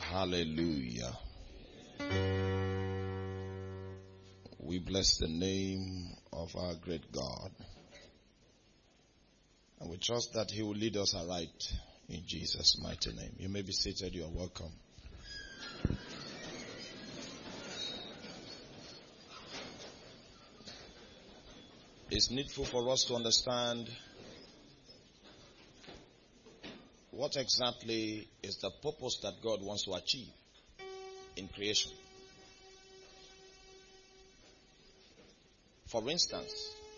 Hallelujah. We bless the name of our great God. And we trust that He will lead us aright in Jesus' mighty name. You may be seated. You are welcome. It's needful for us to understand what exactly is the purpose that God wants to achieve in creation. For instance,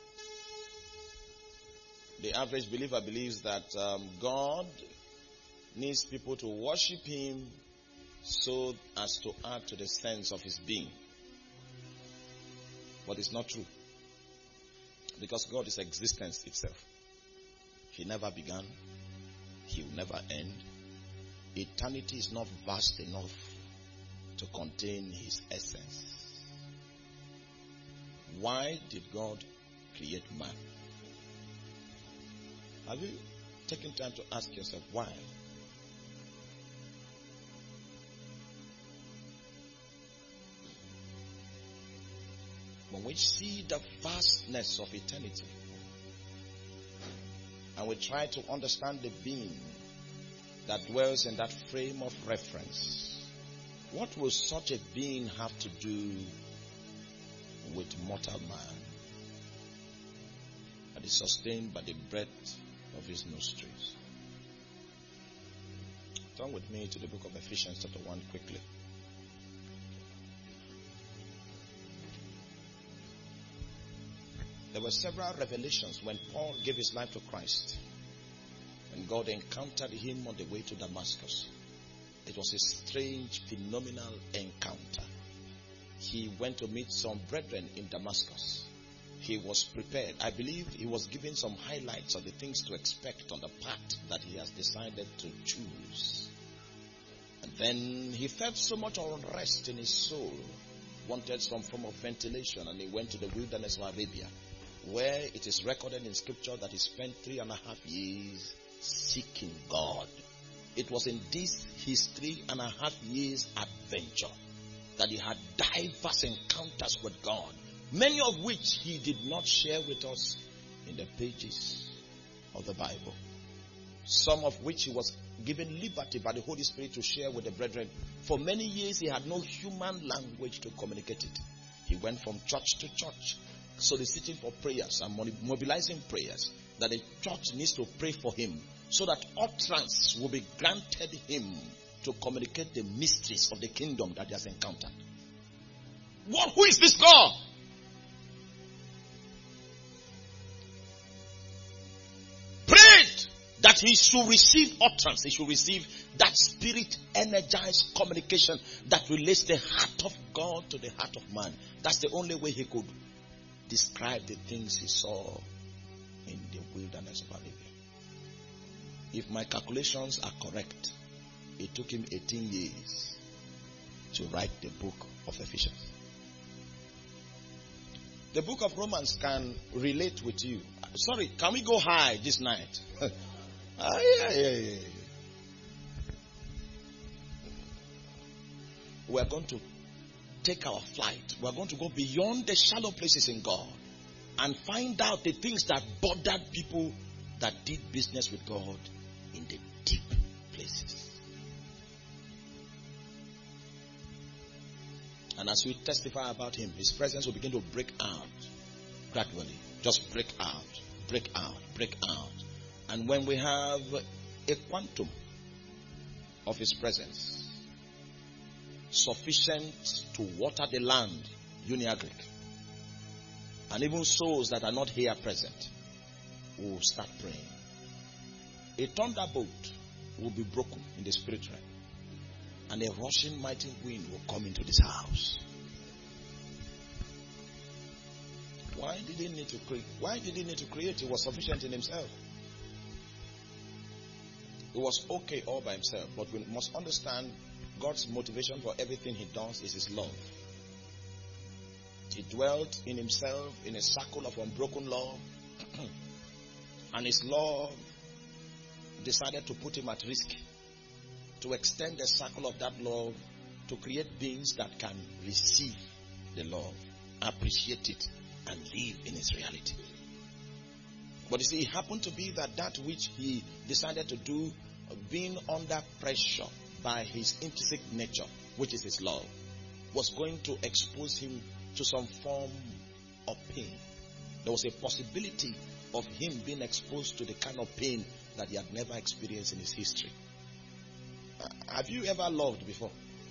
the average believer believes that God needs people to worship Him so as to add to the sense of His being. But it's not true. Because God is existence itself. He never began. He will never end. Eternity is not vast enough to contain His essence. Why did God create man? Have you taken time to ask yourself why? When we see the vastness of eternity and we try to understand the being that dwells in that frame of reference, what will such a being have to do with mortal man that is sustained by the breath of his nostrils? Turn with me to the book of Ephesians chapter 1 quickly. There were several revelations when Paul gave his life to Christ. When God encountered him on the way to Damascus. It was a strange, phenomenal encounter. He went to meet some brethren in Damascus. He was prepared. I believe he was given some highlights of the things to expect on the path that he has decided to choose. And then he felt so much unrest in his soul. Wanted some form of ventilation, and he went to the wilderness of Arabia, where it is recorded in scripture that he spent 3.5 years seeking God. It was in this his 3.5 years adventure that he had diverse encounters with God, many of which he did not share with us in the pages of the Bible. Some of which he was given liberty by the Holy Spirit to share with the brethren. For many years he had no human language to communicate it. He went from church to church, soliciting for prayers and mobilizing prayers that the church needs to pray for him so that utterance will be granted him to communicate the mysteries of the kingdom that he has encountered. Who is this God? Prayed that he should receive utterance. He should receive that spirit energized communication that relates the heart of God to the heart of man. That's the only way he could describe the things he saw in the wilderness of Arabia. If my calculations are correct, it took him 18 years to write the book of Ephesians. The book of Romans can relate with you. Sorry, can we go high this night? Yeah. We are going to take our flight. We are going to go beyond the shallow places in God and find out the things that bothered people that did business with God in the deep places. And as we testify about him, his presence will begin to break out gradually. Just break out, break out, break out. And when we have a quantum of his presence, sufficient to water the land, uniagric, and even souls that are not here present, we will start praying. A thunderbolt will be broken in the spirit realm, and a rushing mighty wind will come into this house. Why did he need to create? Why did he need to create? He was sufficient in himself. He was okay all by himself, but we must understand God's motivation for everything he does is his love. He dwelt in himself in a circle of unbroken love, and his love decided to put him at risk to extend the circle of that love to create beings that can receive the love, appreciate it, and live in its reality. But you see, it happened to be that which he decided to do, being under pressure by his intrinsic nature, which is his love, was going to expose him to some form of pain. There was a possibility of him being exposed to the kind of pain that he had never experienced in his history. Have you ever loved before?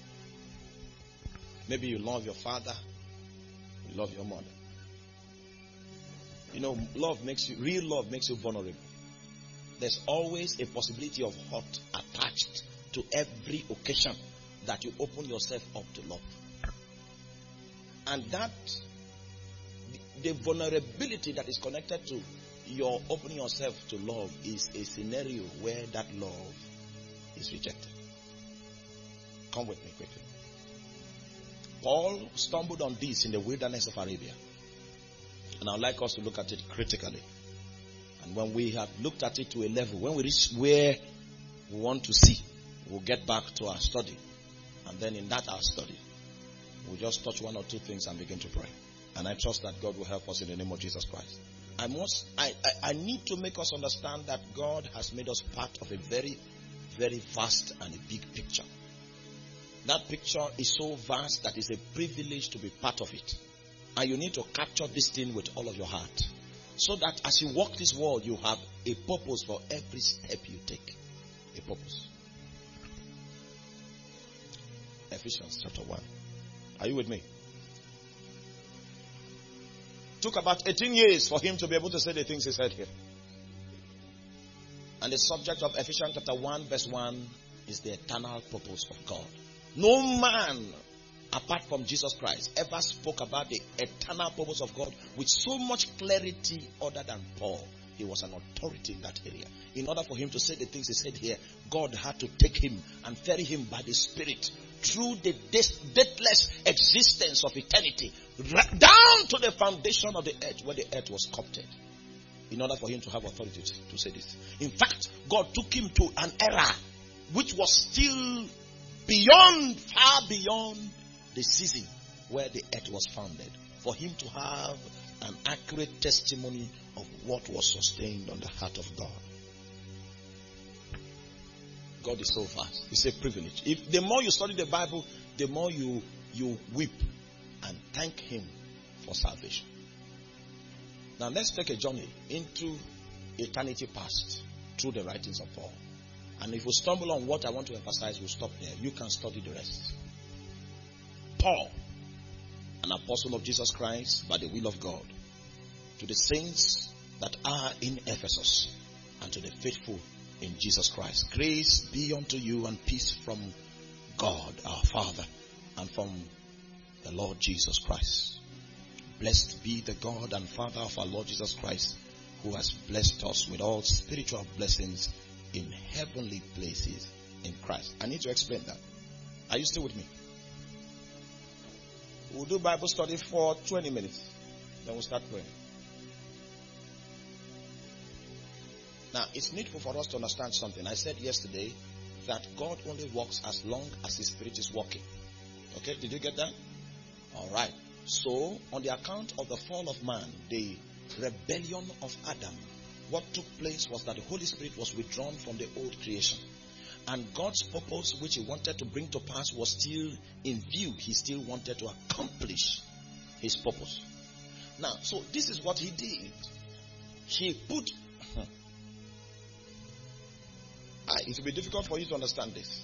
Maybe you love your father, you love your mother. You know, real love makes you vulnerable. There's always a possibility of hurt attached to every occasion that you open yourself up to love. And that, the vulnerability that is connected to your opening yourself to love is a scenario where that love is rejected. Come with me quickly. Paul stumbled on this in the wilderness of Arabia. And I'd like us to look at it critically. And when we have looked at it to a level, when we reach where we want to see, we'll get back to our study. And then in that our study, we'll just touch one or two things and begin to pray. And I trust that God will help us in the name of Jesus Christ. I need to make us understand that God has made us part of a very, very vast and a big picture. That picture is so vast that it's a privilege to be part of it. And you need to capture this thing with all of your heart. So that as you walk this world, you have a purpose for every step you take. A purpose. Ephesians chapter 1. Are you with me? Took about 18 years for him to be able to say the things he said here. And the subject of Ephesians chapter 1 verse 1 is the eternal purpose of God. No man apart from Jesus Christ ever spoke about the eternal purpose of God with so much clarity other than Paul. He was an authority in that area. In order for him to say the things he said here, God had to take him and ferry him by the Spirit through the deathless existence of eternity, down to the foundation of the earth where the earth was sculpted, in order for him to have authority to say this. In fact, God took him to an era which was still far beyond the season where the earth was founded, for him to have an accurate testimony of what was sustained on the heart of God. God is so vast. It's a privilege. If the more you study the Bible, the more you weep and thank him for salvation. Now let's take a journey into eternity past through the writings of Paul. And if we stumble on what I want to emphasize, we'll stop there. You can study the rest. Paul, an apostle of Jesus Christ by the will of God, to the saints that are in Ephesus and to the faithful in Jesus Christ. Grace be unto you and peace from God our Father and from the Lord Jesus Christ. Blessed be the God and Father of our Lord Jesus Christ, who has blessed us with all spiritual blessings in heavenly places in Christ. I need to explain that. Are you still with me? We'll do Bible study for 20 minutes. Then we'll start praying. Now, it's needful for us to understand something. I said yesterday that God only works as long as His Spirit is working. Okay, did you get that? Alright. So, on the account of the fall of man, the rebellion of Adam, what took place was that the Holy Spirit was withdrawn from the old creation. And God's purpose, which He wanted to bring to pass, was still in view. He still wanted to accomplish His purpose. Now, so this is what He did. He put... it will be difficult for you to understand this.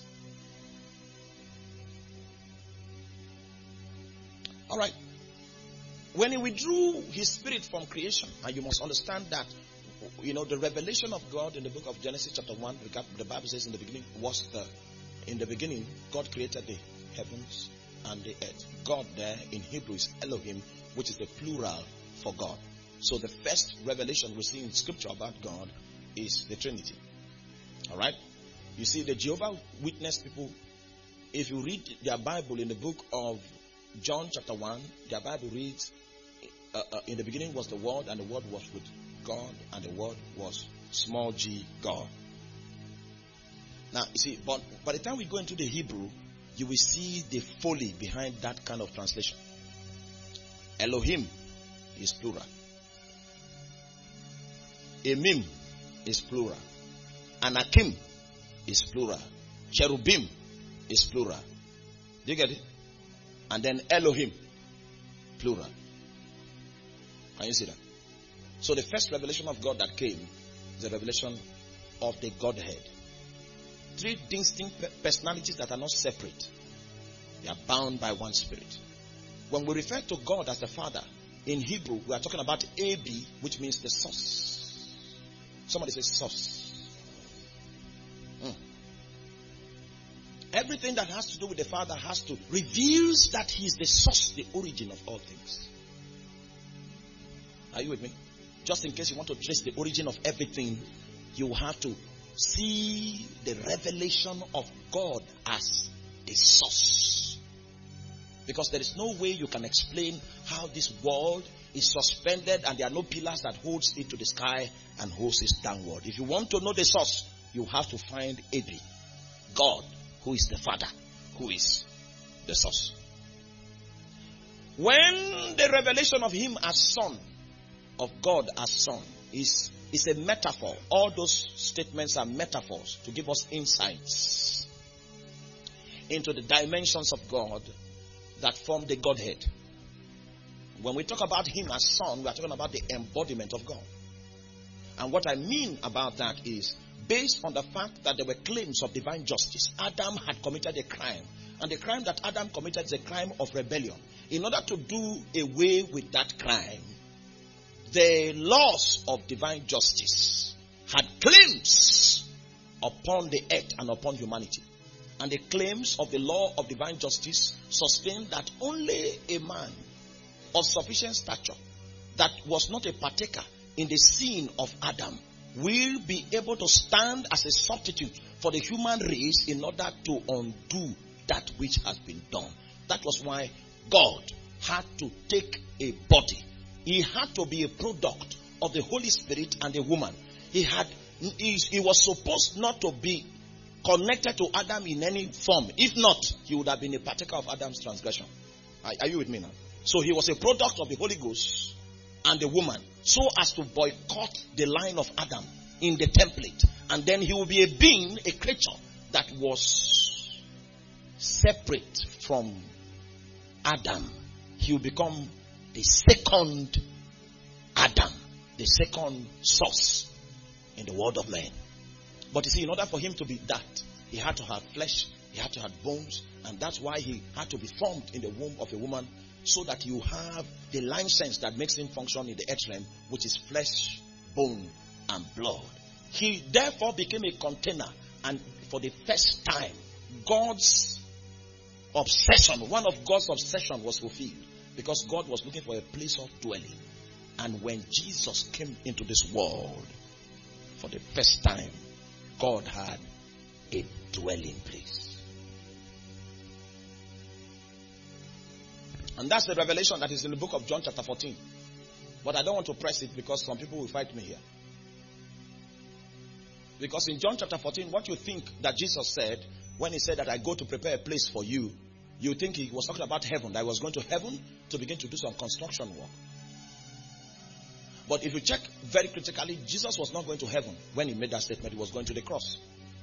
Alright. When He withdrew His Spirit from creation, and you must understand that, the revelation of God in the book of Genesis chapter 1, the Bible says in the beginning, God created the heavens and the earth. God there in Hebrew is Elohim, which is the plural for God. So the first revelation we see in scripture about God is the Trinity. Alright? You see, the Jehovah Witness people, if you read their Bible in the book of John chapter 1, their Bible reads, in the beginning was the Word, and the Word was with God, and the Word was small g God. Now, you see, but by the time we go into the Hebrew, you will see the folly behind that kind of translation. Elohim is plural. Emim is plural. Anakim is plural. Cherubim is plural. Do you get it? And then Elohim, plural. Can you see that? So the first revelation of God that came is the revelation of the Godhead. Three distinct personalities that are not separate. They are bound by one spirit. When we refer to God as the Father, in Hebrew, we are talking about Abi, which means the source. Somebody says source. Everything that has to do with the Father reveals that He is the source, the origin of all things. Are you with me? Just in case you want to trace the origin of everything, you have to see the revelation of God as the source. Because there is no way you can explain how this world is suspended and there are no pillars that holds it to the sky and holds it downward. If you want to know the source, you have to find Abi, God, who is the Father, who is the source. When the revelation of Him as Son, of God as Son, is a metaphor. All those statements are metaphors to give us insights into the dimensions of God that form the Godhead. When we talk about Him as Son, we are talking about the embodiment of God. And what I mean about that is, based on the fact that there were claims of divine justice, Adam had committed a crime. And the crime that Adam committed is a crime of rebellion. In order to do away with that crime, the laws of divine justice had claims upon the earth and upon humanity. And the claims of the law of divine justice sustained that only a man of sufficient stature that was not a partaker in the sin of Adam will be able to stand as a substitute for the human race in order to undo that which has been done. That was why God had to take a body. He had to be a product of the Holy Spirit and the woman. He was supposed not to be connected to Adam in any form. If not, he would have been a partaker of Adam's transgression. Are you with me now? So he was a product of the Holy Ghost and the woman, so as to boycott the line of Adam in the template. And then he will be a being, a creature that was separate from Adam. He will become the second Adam, the second source in the world of man. But you see, in order for him to be that, he had to have flesh, he had to have bones, and that's why he had to be formed in the womb of a woman, so that you have the line sense that makes him function in the earth realm, which is flesh, bone, and blood. He therefore became a container, and for the first time, God's obsession, one of God's obsession was fulfilled, because God was looking for a place of dwelling. And when Jesus came into this world, for the first time, God had a dwelling place. And that's the revelation that is in the book of John chapter 14. But I don't want to press it because some people will fight me here. Because in John chapter 14, what you think that Jesus said, when he said that I go to prepare a place for you, you think he was talking about heaven, that he was going to heaven to begin to do some construction work. But if you check very critically, Jesus was not going to heaven when he made that statement. He was going to the cross.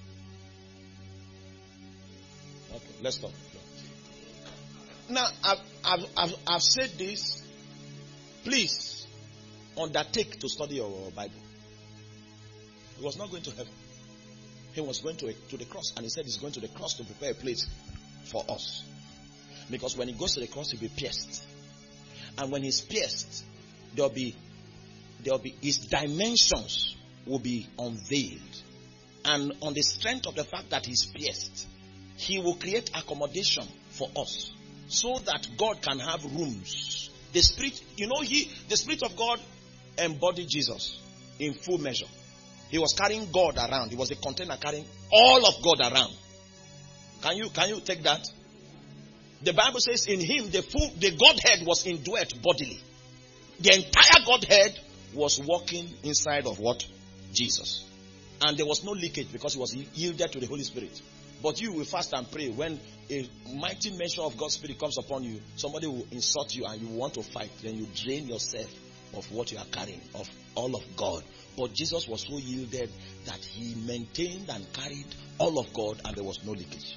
Okay, let's stop. Now, I've said this. Please undertake to study your Bible. He was not going to heaven. He was going to the cross. And he said he's going to the cross to prepare a place for us. Because when he goes to the cross, he'll be pierced. And when he's pierced, there'll be his dimensions will be unveiled. And on the strength of the fact that he's pierced, he will create accommodation for us, so that God can have rooms. The Spirit, the Spirit of God embodied Jesus in full measure. He was carrying God around. He was a container carrying all of God around. Can you take that? The Bible says in him the Godhead was indwelt bodily. The entire Godhead was walking inside of what? Jesus. And there was no leakage because he was yielded to the Holy Spirit. But you will fast and pray. When a mighty measure of God's Spirit comes upon you, somebody will insult you and you want to fight. Then you drain yourself of what you are carrying, of all of God. But Jesus was so yielded that he maintained and carried all of God, and there was no leakage.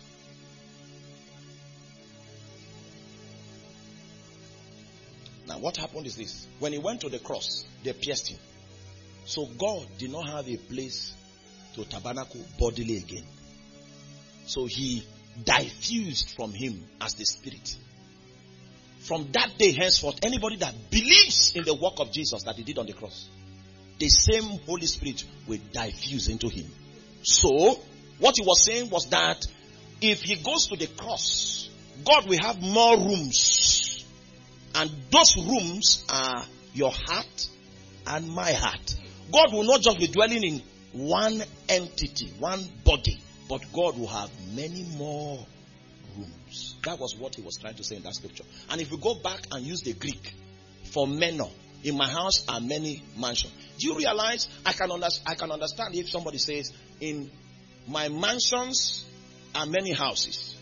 Now what happened is this. When he went to the cross, they pierced him. So God did not have a place to tabernacle bodily again. So he diffused from him as the Spirit. From that day henceforth, anybody that believes in the work of Jesus that he did on the cross, the same Holy Spirit will diffuse into him. So, what he was saying was that if he goes to the cross, God will have more rooms. And those rooms are your heart and my heart. God will not just be dwelling in one entity, one body, but God will have many more rooms. That was what he was trying to say in that scripture. And if we go back and use the Greek for meno, in my house are many mansions. Do you realize I can understand if somebody says, in my mansions are many houses.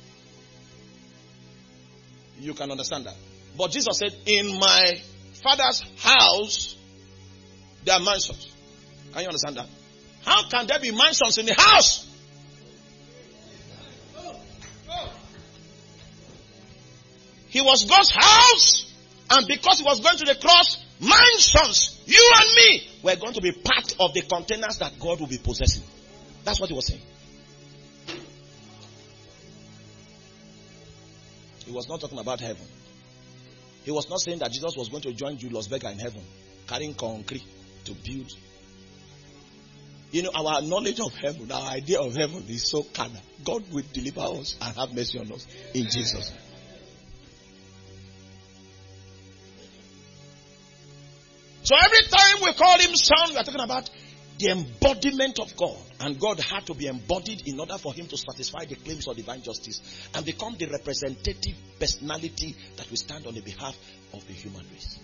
You can understand that. But Jesus said, in my Father's house there are mansions. Can you understand that? How can there be mansions in the house? He was God's house, and because he was going to the cross, mansions, you and me, were going to be part of the containers that God will be possessing. That's what he was saying. He was not talking about heaven. He was not saying that Jesus was going to join Julius Berger in heaven, carrying concrete to build. You know, our knowledge of heaven, our idea of heaven is so carnal. God will deliver us and have mercy on us in Jesus. So every time we call him son, we are talking about the embodiment of God. And God had to be embodied in order for him to satisfy the claims of divine justice and become the representative personality that will stand on the behalf of the human race.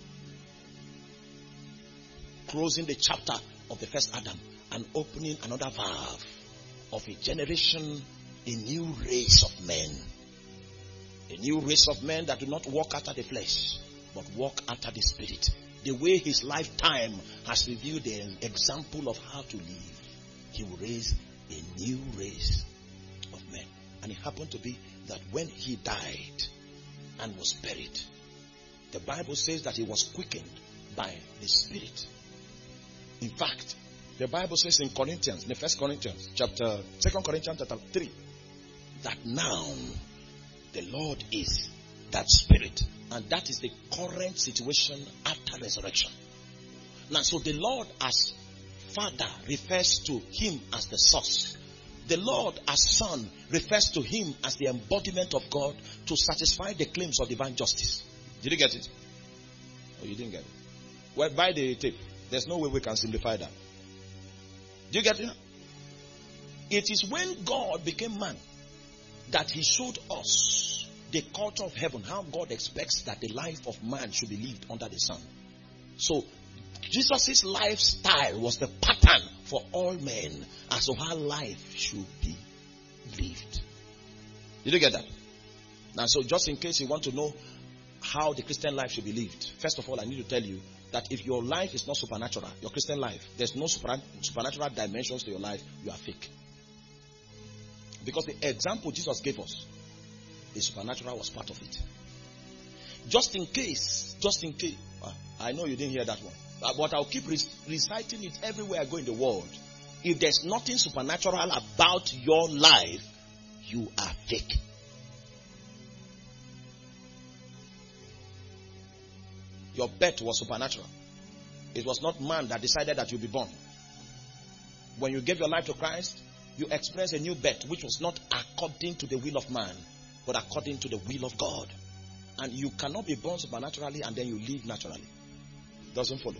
Closing the chapter of the first Adam and opening another valve of a generation, a new race of men. A new race of men that do not walk after the flesh, but walk after the Spirit. The way his lifetime has revealed the example of how to live, he will raise a new race of men. And it happened to be that when he died and was buried, the Bible says that he was quickened by the Spirit. In fact, the Bible says in Corinthians, in the 2 Corinthians chapter 3, that now the Lord is that Spirit. And that is the current situation after resurrection. Now, so the Lord as Father refers to him as the source. The Lord as Son refers to him as the embodiment of God to satisfy the claims of divine justice. Did you get it? Oh, you didn't get it? Well, by the tape, there's no way we can simplify that. Do you get it? It is when God became man that he showed us the culture of heaven, how God expects that the life of man should be lived under the sun. So, Jesus' lifestyle was the pattern for all men as to how life should be lived. Did you get that? Now, so just in case you want to know how the Christian life should be lived, first of all, I need to tell you that if your life is not supernatural, your Christian life, there's no supernatural dimensions to your life, you are fake. Because the example Jesus gave us, the supernatural was part of it. Just in case, I know you didn't hear that one, but I'll keep reciting it everywhere I go in the world. If there's nothing supernatural about your life, you are fake. Your birth was supernatural. It was not man that decided that you'll be born. When you gave your life to Christ, you experienced a new birth, which was not according to the will of man, but according to the will of God. And you cannot be born supernaturally and then you live naturally. It doesn't follow.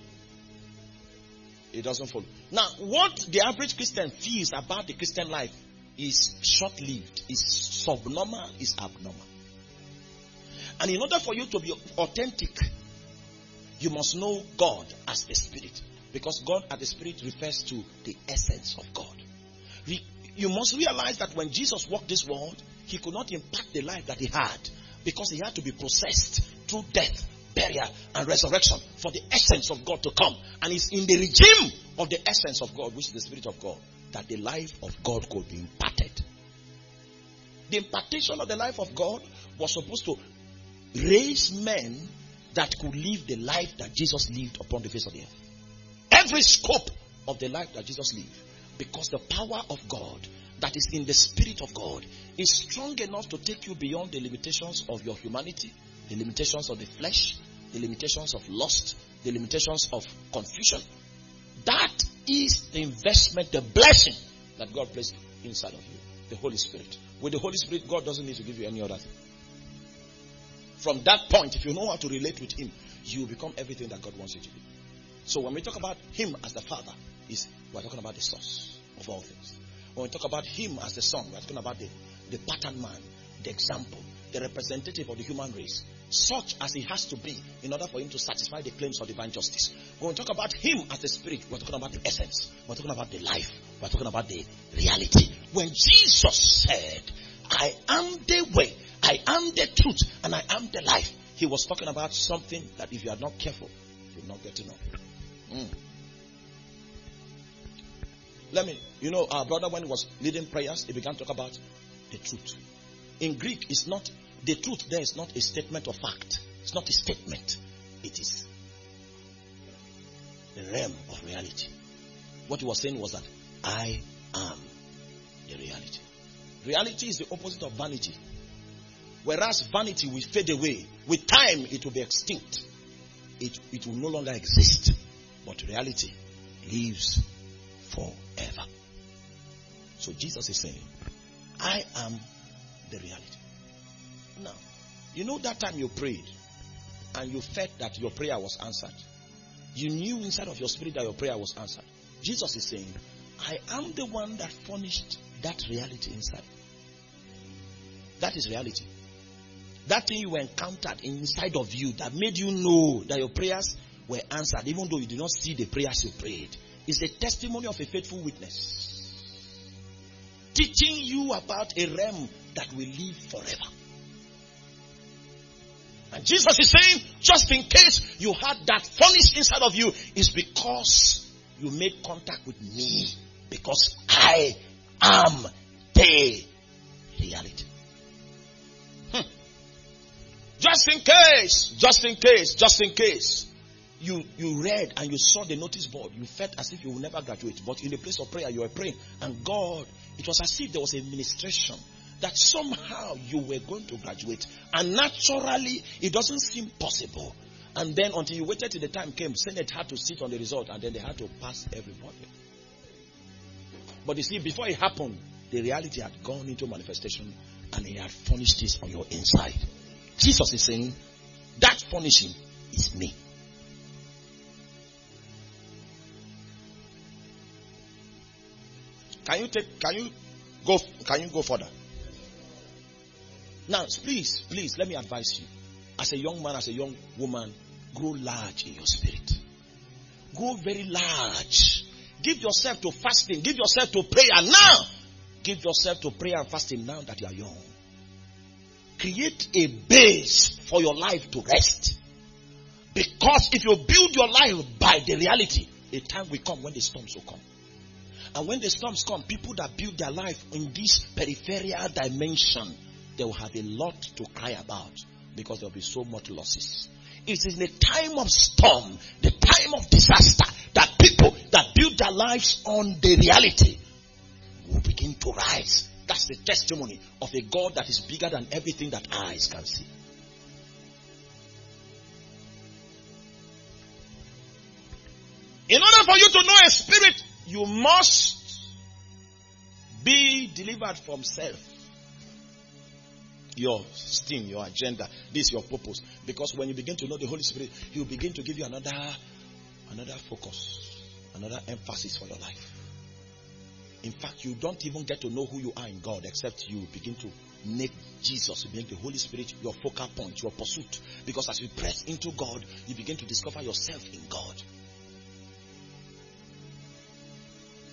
It doesn't follow. Now, what the average Christian feels about the Christian life is short-lived, is subnormal, is abnormal. And in order for you to be authentic, you must know God as the Spirit. Because God as the Spirit refers to the essence of God. You must realize that when Jesus walked this world, he could not impart the life that he had because he had to be processed through death, burial, and resurrection for the essence of God to come. And it's in the regime of the essence of God, which is the Spirit of God, that the life of God could be imparted. The impartation of the life of God was supposed to raise men that could live the life that Jesus lived upon the face of the earth. Every scope of the life that Jesus lived. Because the power of God that is in the Spirit of God is strong enough to take you beyond the limitations of your humanity, the limitations of the flesh, the limitations of lust, the limitations of confusion. That is the investment, the blessing that God placed inside of you. The Holy Spirit. With the Holy Spirit, God doesn't need to give you any other thing. From that point, if you know how to relate with Him, you become everything that God wants you to be. So when we talk about Him as the Father, we're talking about the source of all things. When we talk about Him as the Son, we're talking about the pattern man, the example, the representative of the human race, such as He has to be in order for Him to satisfy the claims of divine justice. When we talk about Him as the Spirit, we're talking about the essence, we're talking about the life, we're talking about the reality. When Jesus said, I am the way, I am the truth, and I am the life, He was talking about something that if you are not careful, you will not get to know. Our brother, when he was leading prayers, he began to talk about the truth. In Greek, it's not, the truth there is not a statement of fact. It's not a statement. It is the realm of reality. What he was saying was that I am the reality. Reality is the opposite of vanity. Whereas vanity will fade away. With time, it will be extinct. It will no longer exist. But reality lives forever. So Jesus is saying, I am the reality. Now, you know that time you prayed and you felt that your prayer was answered. You knew inside of your spirit that your prayer was answered. Jesus is saying, I am the one that furnished that reality inside. That is reality. That thing you encountered inside of you that made you know that your prayers were answered, even though you did not see the prayers you prayed, is a testimony of a faithful witness. Teaching you about a realm that will live forever. And Jesus is saying, just in case you had that furnace inside of you, is because you made contact with me. Because I am the reality. Just in case, you read and you saw the notice board, you felt as if you will never graduate. But in the place of prayer, you were praying. And God, it was as if there was a ministration that somehow you were going to graduate. And naturally, it doesn't seem possible. And then until you waited till the time came, Senate had to sit on the result and then they had to pass everybody. But you see, before it happened, the reality had gone into manifestation and He had furnished this on your inside. Jesus is saying, that furnishing is me. Can you go further? Now, please, let me advise you. As a young man, as a young woman, grow large in your spirit. Grow very large. Give yourself to fasting. Give yourself to prayer now. Give yourself to prayer and fasting now that you are young. Create a base for your life to rest. Because if you build your life by the reality, a time will come when the storms will come. And when the storms come, people that build their life in this peripheral dimension, they will have a lot to cry about because there will be so much losses. It is in the time of storm, the time of disaster, that people that build their lives on the reality will begin to rise. That's the testimony of a God that is bigger than everything that eyes can see. In order for you to know a spirit, you must be delivered from self. Your sting, your agenda, this is your purpose. Because when you begin to know the Holy Spirit, He will begin to give you another focus, another emphasis for your life. In fact, you don't even get to know who you are in God except you begin to make Jesus, you make the Holy Spirit your focal point, your pursuit. Because as you press into God, you begin to discover yourself in God.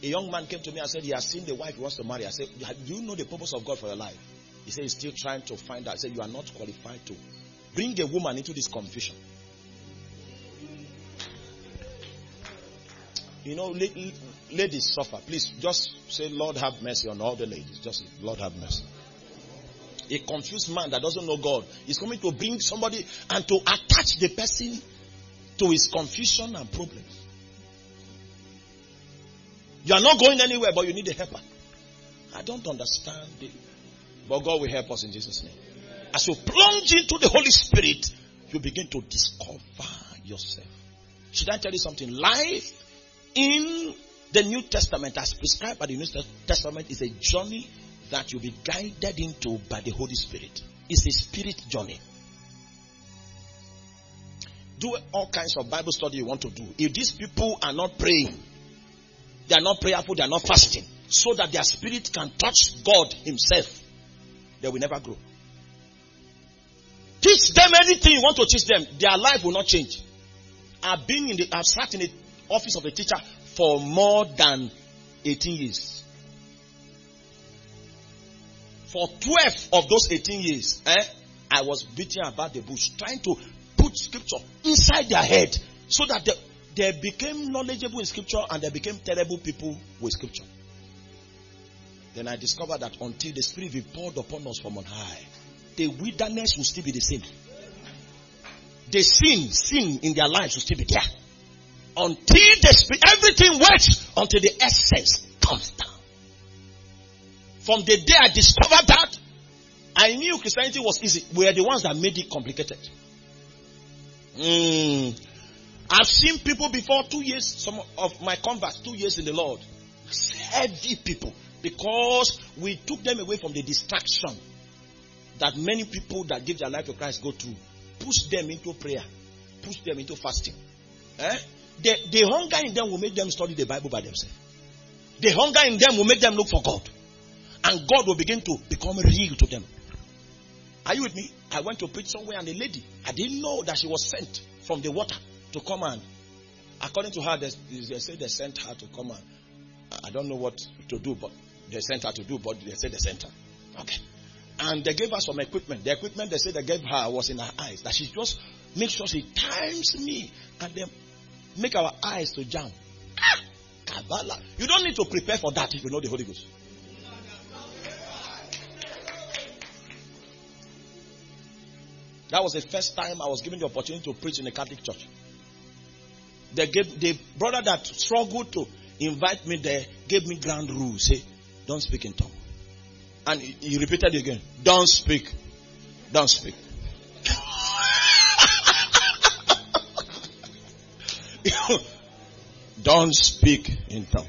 A young man came to me and said he has seen the wife he wants to marry. I said, do you know the purpose of God for your life? He said he's still trying to find out. I said, you are not qualified to bring a woman into this confusion. You know, ladies suffer. Please just say, Lord have mercy on all the ladies. Just say, Lord have mercy. A confused man that doesn't know God is coming to bring somebody and to attach the person to his confusion and problems. You are not going anywhere, but you need a helper. I don't understand it. But God will help us in Jesus' name. As you plunge into the Holy Spirit, you begin to discover yourself. Should I tell you something? Life in the New Testament, as prescribed by the New Testament, is a journey that you'll be guided into by the Holy Spirit. It's a spirit journey. Do all kinds of Bible study you want to do. If these people are not praying, they are not prayerful, they are not fasting, so that their spirit can touch God himself, they will never grow. Teach them anything you want to teach them, their life will not change. I've sat in the office of a teacher for more than 18 years. For 12 of those 18 years, I was beating about the bush, trying to put scripture inside their head so that they became knowledgeable in scripture and they became terrible people with scripture. Then I discovered that until the Spirit be poured upon us from on high, the wilderness will still be the same. The sin in their lives will still be there. Until the Spirit, everything waits until the essence comes down. From the day I discovered that, I knew Christianity was easy. We are the ones that made it complicated. I've seen people before 2 years, some of my converts, 2 years in the Lord. Heavy people. Because we took them away from the distraction that many people that give their life to Christ go through. Push them into prayer. Push them into fasting. The hunger in them will make them study the Bible by themselves. The hunger in them will make them look for God. And God will begin to become real to them. Are you with me? I went to preach somewhere and a lady, I didn't know that she was sent from the water to come and, according to her, they said they sent her to come and, I don't know what to do, but they sent her to do, but they said they sent her. Okay. And they gave her some equipment. The equipment they said they gave her was in her eyes. That she just make sure she times me and then make our eyes to jam. Kabbalah. You don't need to prepare for that if you know the Holy Ghost. That was the first time I was given the opportunity to preach in a Catholic church. The brother that struggled to invite me there gave me ground rules. Say, don't speak in tongue. And he repeated it again. Don't speak. Don't speak. Don't speak in tongue.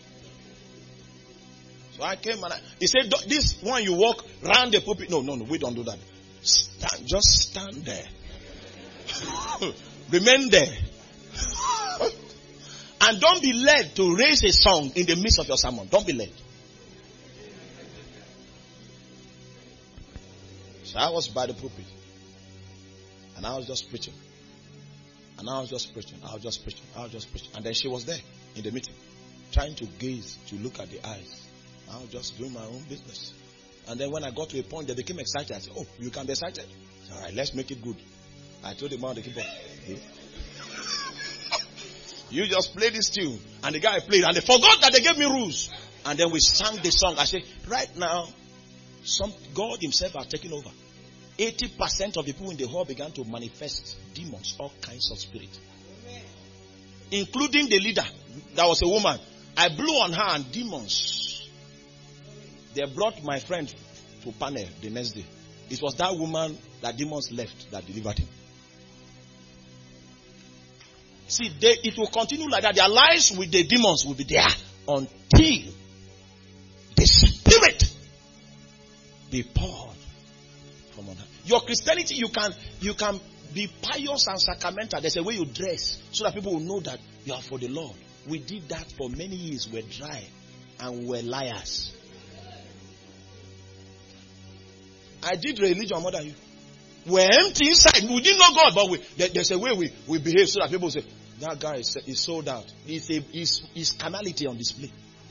So I came and he said, this one you walk round the pulpit. No, we don't do that. Just stand there. Remain there. And don't be led to raise a song in the midst of your sermon. Don't be led. So I was by the pulpit. And I was just preaching. And I was just preaching. And then she was there in the meeting. Trying to gaze, to look at the eyes. I was just doing my own business. And then when I got to a point, they became excited. I said, oh, you can be excited. I said, all right, let's make it good. I told the man on the keyboard, hey, you just play this tune. And the guy played. And they forgot that they gave me rules. And then we sang the song. I said, right now, God himself has taken over. 80% of the people in the hall began to manifest demons, all kinds of spirits. Including the leader. That was a woman. I blew on her and demons. They brought my friend to panel the next day. It was that woman that demons left that delivered him. See, it will continue like that. Their lives with the demons will be there until the Spirit be poured from on high. Your Christianity, you can be pious and sacramental. There's a way you dress so that people will know that you are for the Lord. We did that for many years. We're dry and we're liars. I did religion more than you. We're empty inside. We didn't know God, but there's a way we behave so that people say, that guy is sold out. His carnality on display.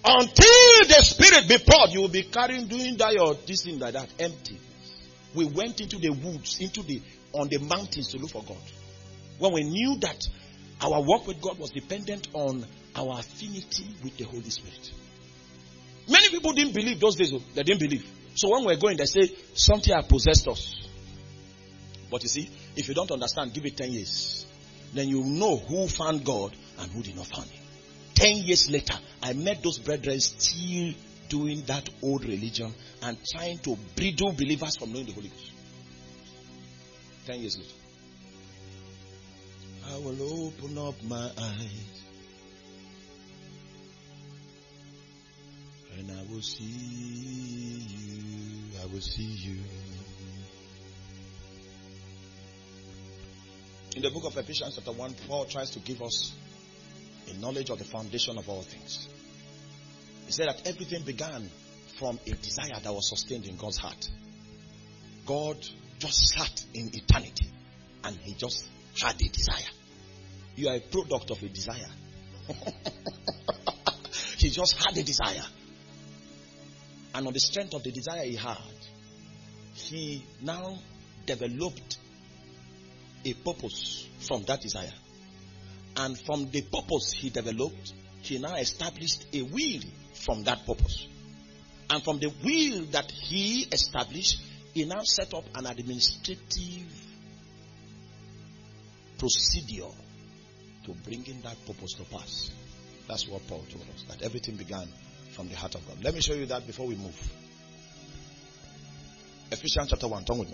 Until the Spirit be poured, you will be carrying, doing that or this thing like that, empty. We went into the woods, on the mountains to look for God. When we knew that our walk with God was dependent on our affinity with the Holy Spirit. Many people didn't believe those days. They didn't believe. So when we're going, they say, something has possessed us. But you see, if you don't understand, give it 10 years. Then you know who found God and who did not find him. 10 years later, I met those brethren still doing that old religion and trying to bridle believers from knowing the Holy Ghost. 10 years later. I will open up my eyes and I will see you. I will see you. In the book of Ephesians chapter 1, Paul tries to give us a knowledge of the foundation of all things. He said that everything began from a desire that was sustained in God's heart. God just sat in eternity and he just had a desire. You are a product of a desire. He just had a desire. And on the strength of the desire he had, he now developed a purpose from that desire. And from the purpose he developed, he now established a will from that purpose. And from the will that he established, he now set up an administrative procedure to bringing that purpose to pass. That's what Paul told us, that everything began from the heart of God. Let me show you that before we move. Ephesians chapter 1, turn with me.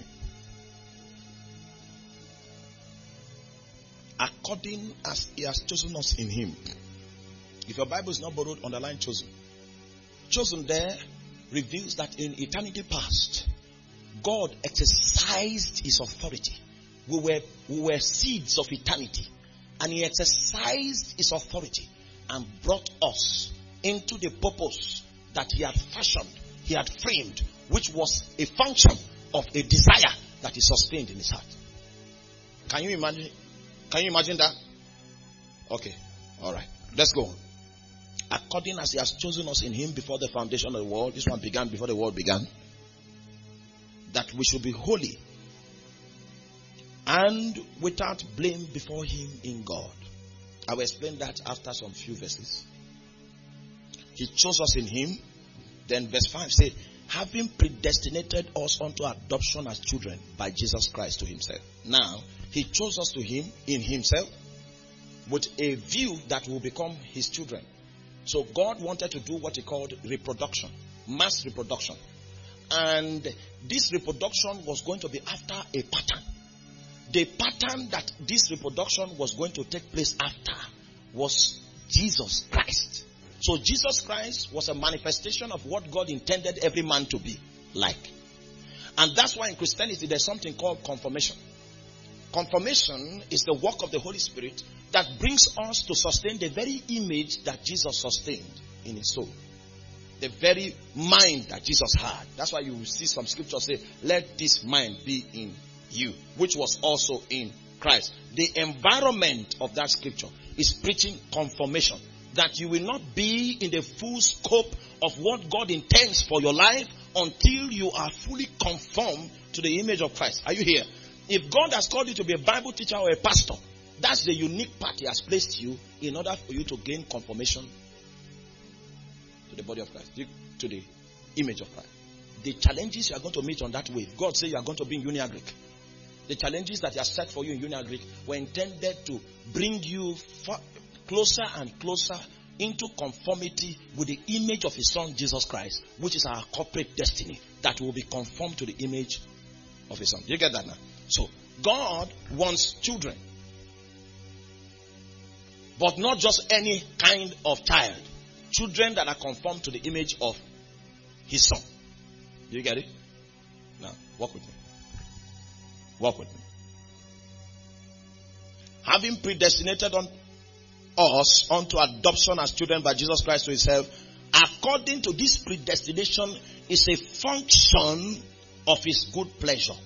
According as he has chosen us in him. If your Bible is not borrowed, underline chosen. Chosen there reveals that in eternity past, God exercised his authority. We were seeds of eternity. And he exercised his authority and brought us into the purpose that he had fashioned, he had framed, which was a function of a desire that he sustained in his heart. Can you imagine? Can you imagine that? Okay. All right. Let's go on. According as he has chosen us in him before the foundation of the world. This one began before the world began. That we should be holy and without blame before him in God. I will explain that after some few verses. He chose us in him. Then verse 5 says, having predestinated us unto adoption as children by Jesus Christ to himself. Now, he chose us to him in himself with a view that will become his children. So God wanted to do what he called reproduction, mass reproduction. And this reproduction was going to be after a pattern. The pattern that this reproduction was going to take place after was Jesus Christ. So Jesus Christ was a manifestation of what God intended every man to be like. And that's why in Christianity there's something called confirmation. Confirmation is the work of the Holy Spirit that brings us to sustain the very image that Jesus sustained in his soul. The very mind that Jesus had. That's why you will see some scriptures say, let this mind be in you, which was also in Christ. The environment of that scripture is preaching confirmation. That you will not be in the full scope of what God intends for your life until you are fully conformed to the image of Christ. Are you here? If God has called you to be a Bible teacher or a pastor, that's the unique part he has placed you in order for you to gain confirmation to the body of Christ, to the image of Christ. The challenges you are going to meet on that way, God said you are going to be in Uni Agric. The challenges that he has set for you in Uni Agric were intended to bring you closer and closer into conformity with the image of his son Jesus Christ, which is our corporate destiny, that will be conformed to the image of his son. Do you get that now? So God wants children, but not just any kind of child. Children that are conformed to the image of his son. Do you get it? Now, walk with me. Walk with me. Having predestinated on us unto adoption as children by Jesus Christ to himself, according to this predestination is a function of his good pleasure.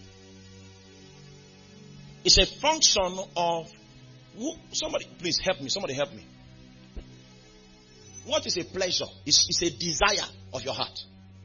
It's a function of somebody please help me. Somebody help me. What is a pleasure? It's a desire of your heart.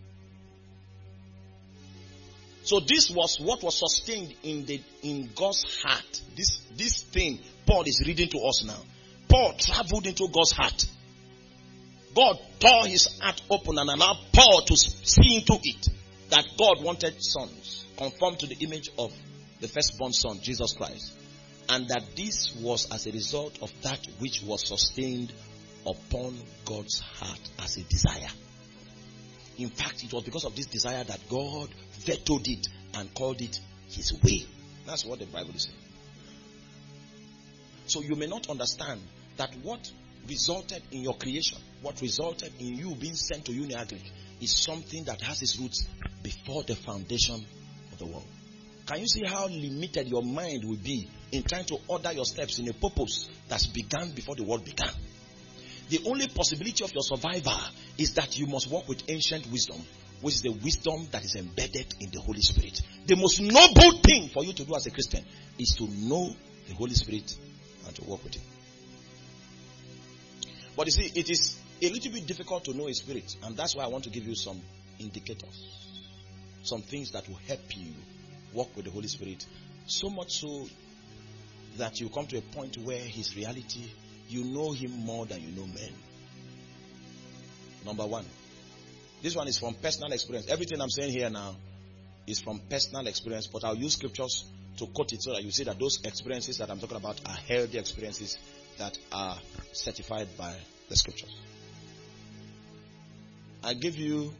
So this was what was sustained in God's heart. This thing Paul is reading to us now. Paul traveled into God's heart. God tore his heart open and allowed Paul to see into it that God wanted sons conformed to the image of the firstborn son, Jesus Christ. And that this was as a result of that which was sustained upon God's heart as a desire. In fact, it was because of this desire that God vetoed it and called it his will. That's what the Bible is saying. So you may not understand that what resulted in your creation, what resulted in you being sent to Uni-Agric, is something that has its roots before the foundation of the world. Can you see how limited your mind will be in trying to order your steps in a purpose that's began before the world began? The only possibility of your survival is that you must walk with ancient wisdom, which is the wisdom that is embedded in the Holy Spirit. The most noble thing for you to do as a Christian is to know the Holy Spirit and to walk with Him. But you see, it is a little bit difficult to know His Spirit, and that's why I want to give you some indicators, some things that will help you walk with the Holy Spirit, so much so that you come to a point where His reality, you know Him more than you know men. Number one, this one is from personal experience. Everything I'm saying here now is from personal experience, but I'll use scriptures to quote it so that you see that those experiences that I'm talking about are healthy experiences that are certified by the scriptures. I give you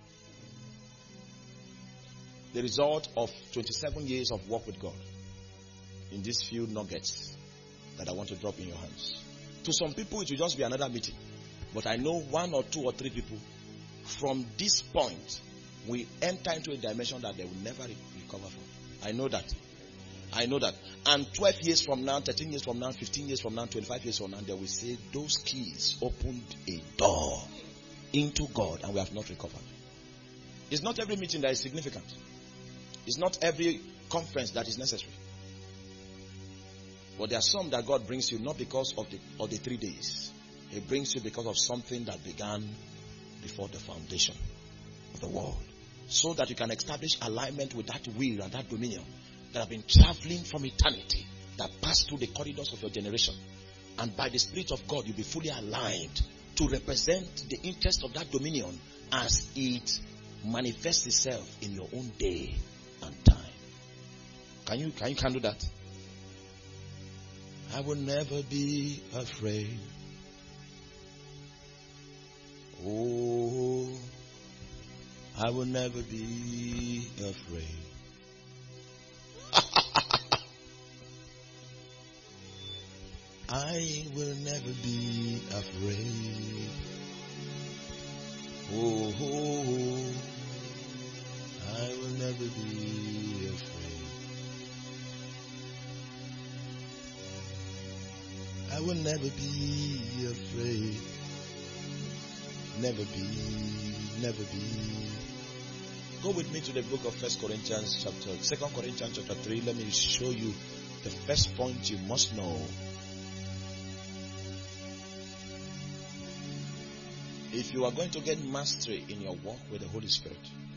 the result of 27 years of work with God in these few nuggets that I want to drop in your hands. To some people, it will just be another meeting. But I know 1 or 2 or 3 people from this point will enter into a dimension that they will never recover from. I know that. I know that. And 12 years from now, 13 years from now, 15 years from now, 25 years from now, they will say those keys opened a door into God and we have not recovered. It's not every meeting that is significant. It's not every conference that is necessary. But there are some that God brings you not because of the 3 days. He brings you because of something that began before the foundation of the world. So that you can establish alignment with that will and that dominion that have been traveling from eternity, that passed through the corridors of your generation. And by the Spirit of God, you'll be fully aligned to represent the interest of that dominion as it manifests itself in your own day and time. Can you handle that? I will never be afraid. Oh, I will never be afraid. I will never be afraid. Oh, I will never be afraid. I will never be afraid. Never be, never be. Go with me to the book of 2 Corinthians chapter 3. Let me show you the first point you must know. If you are going to get mastery in your walk with the Holy Spirit.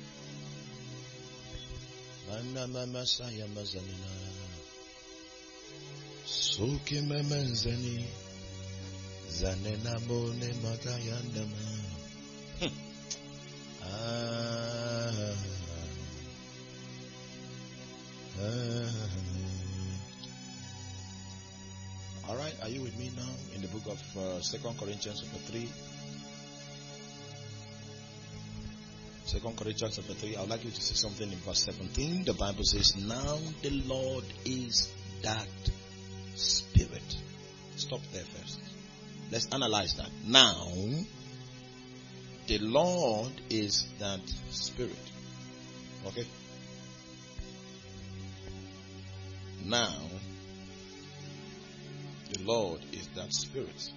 All right, are you with me now in the book of 2 Corinthians chapter 3? 2 Corinthians chapter 3, I would like you to see something in verse 17. The Bible says, now the Lord is that Spirit. Stop there first. Let's analyze that. Now, the Lord is that Spirit. Okay? Now, the Lord is that Spirit.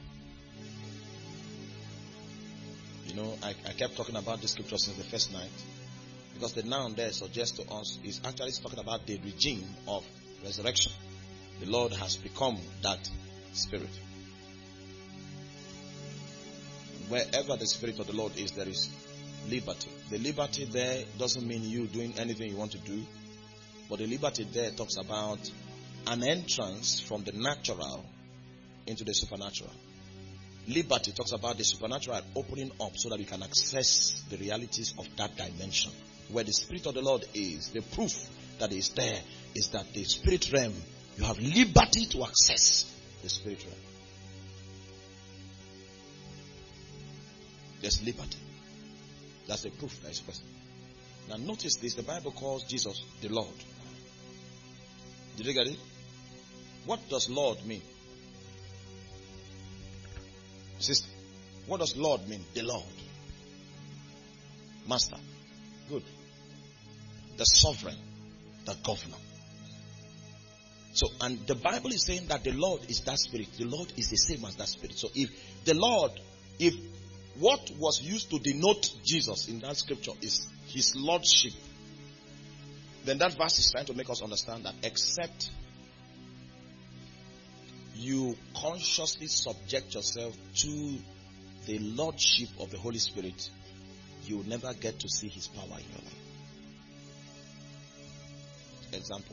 You know, I kept talking about this scripture since the first night. Because the noun there suggests to us is actually talking about the regime of resurrection. The Lord has become that Spirit. Wherever the Spirit of the Lord is, there is liberty. The liberty there doesn't mean you doing anything you want to do, but the liberty there talks about an entrance from the natural into the supernatural. Liberty talks about the supernatural opening up so that we can access the realities of that dimension. Where the Spirit of the Lord is, the proof that is there is that the spirit realm, you have liberty to access the spirit realm. There's liberty. That's the proof that is present. Now notice this, the Bible calls Jesus the Lord. Did you get it? What does Lord mean? Sister, what does Lord mean? The Lord. Master. Good. The sovereign. The governor. So, and the Bible is saying that the Lord is that spirit. The Lord is the same as that spirit. So if the Lord, if what was used to denote Jesus in that scripture is his lordship, then that verse is trying to make us understand that except you consciously subject yourself to the lordship of the Holy Spirit, you will never get to see his power in your life. Example.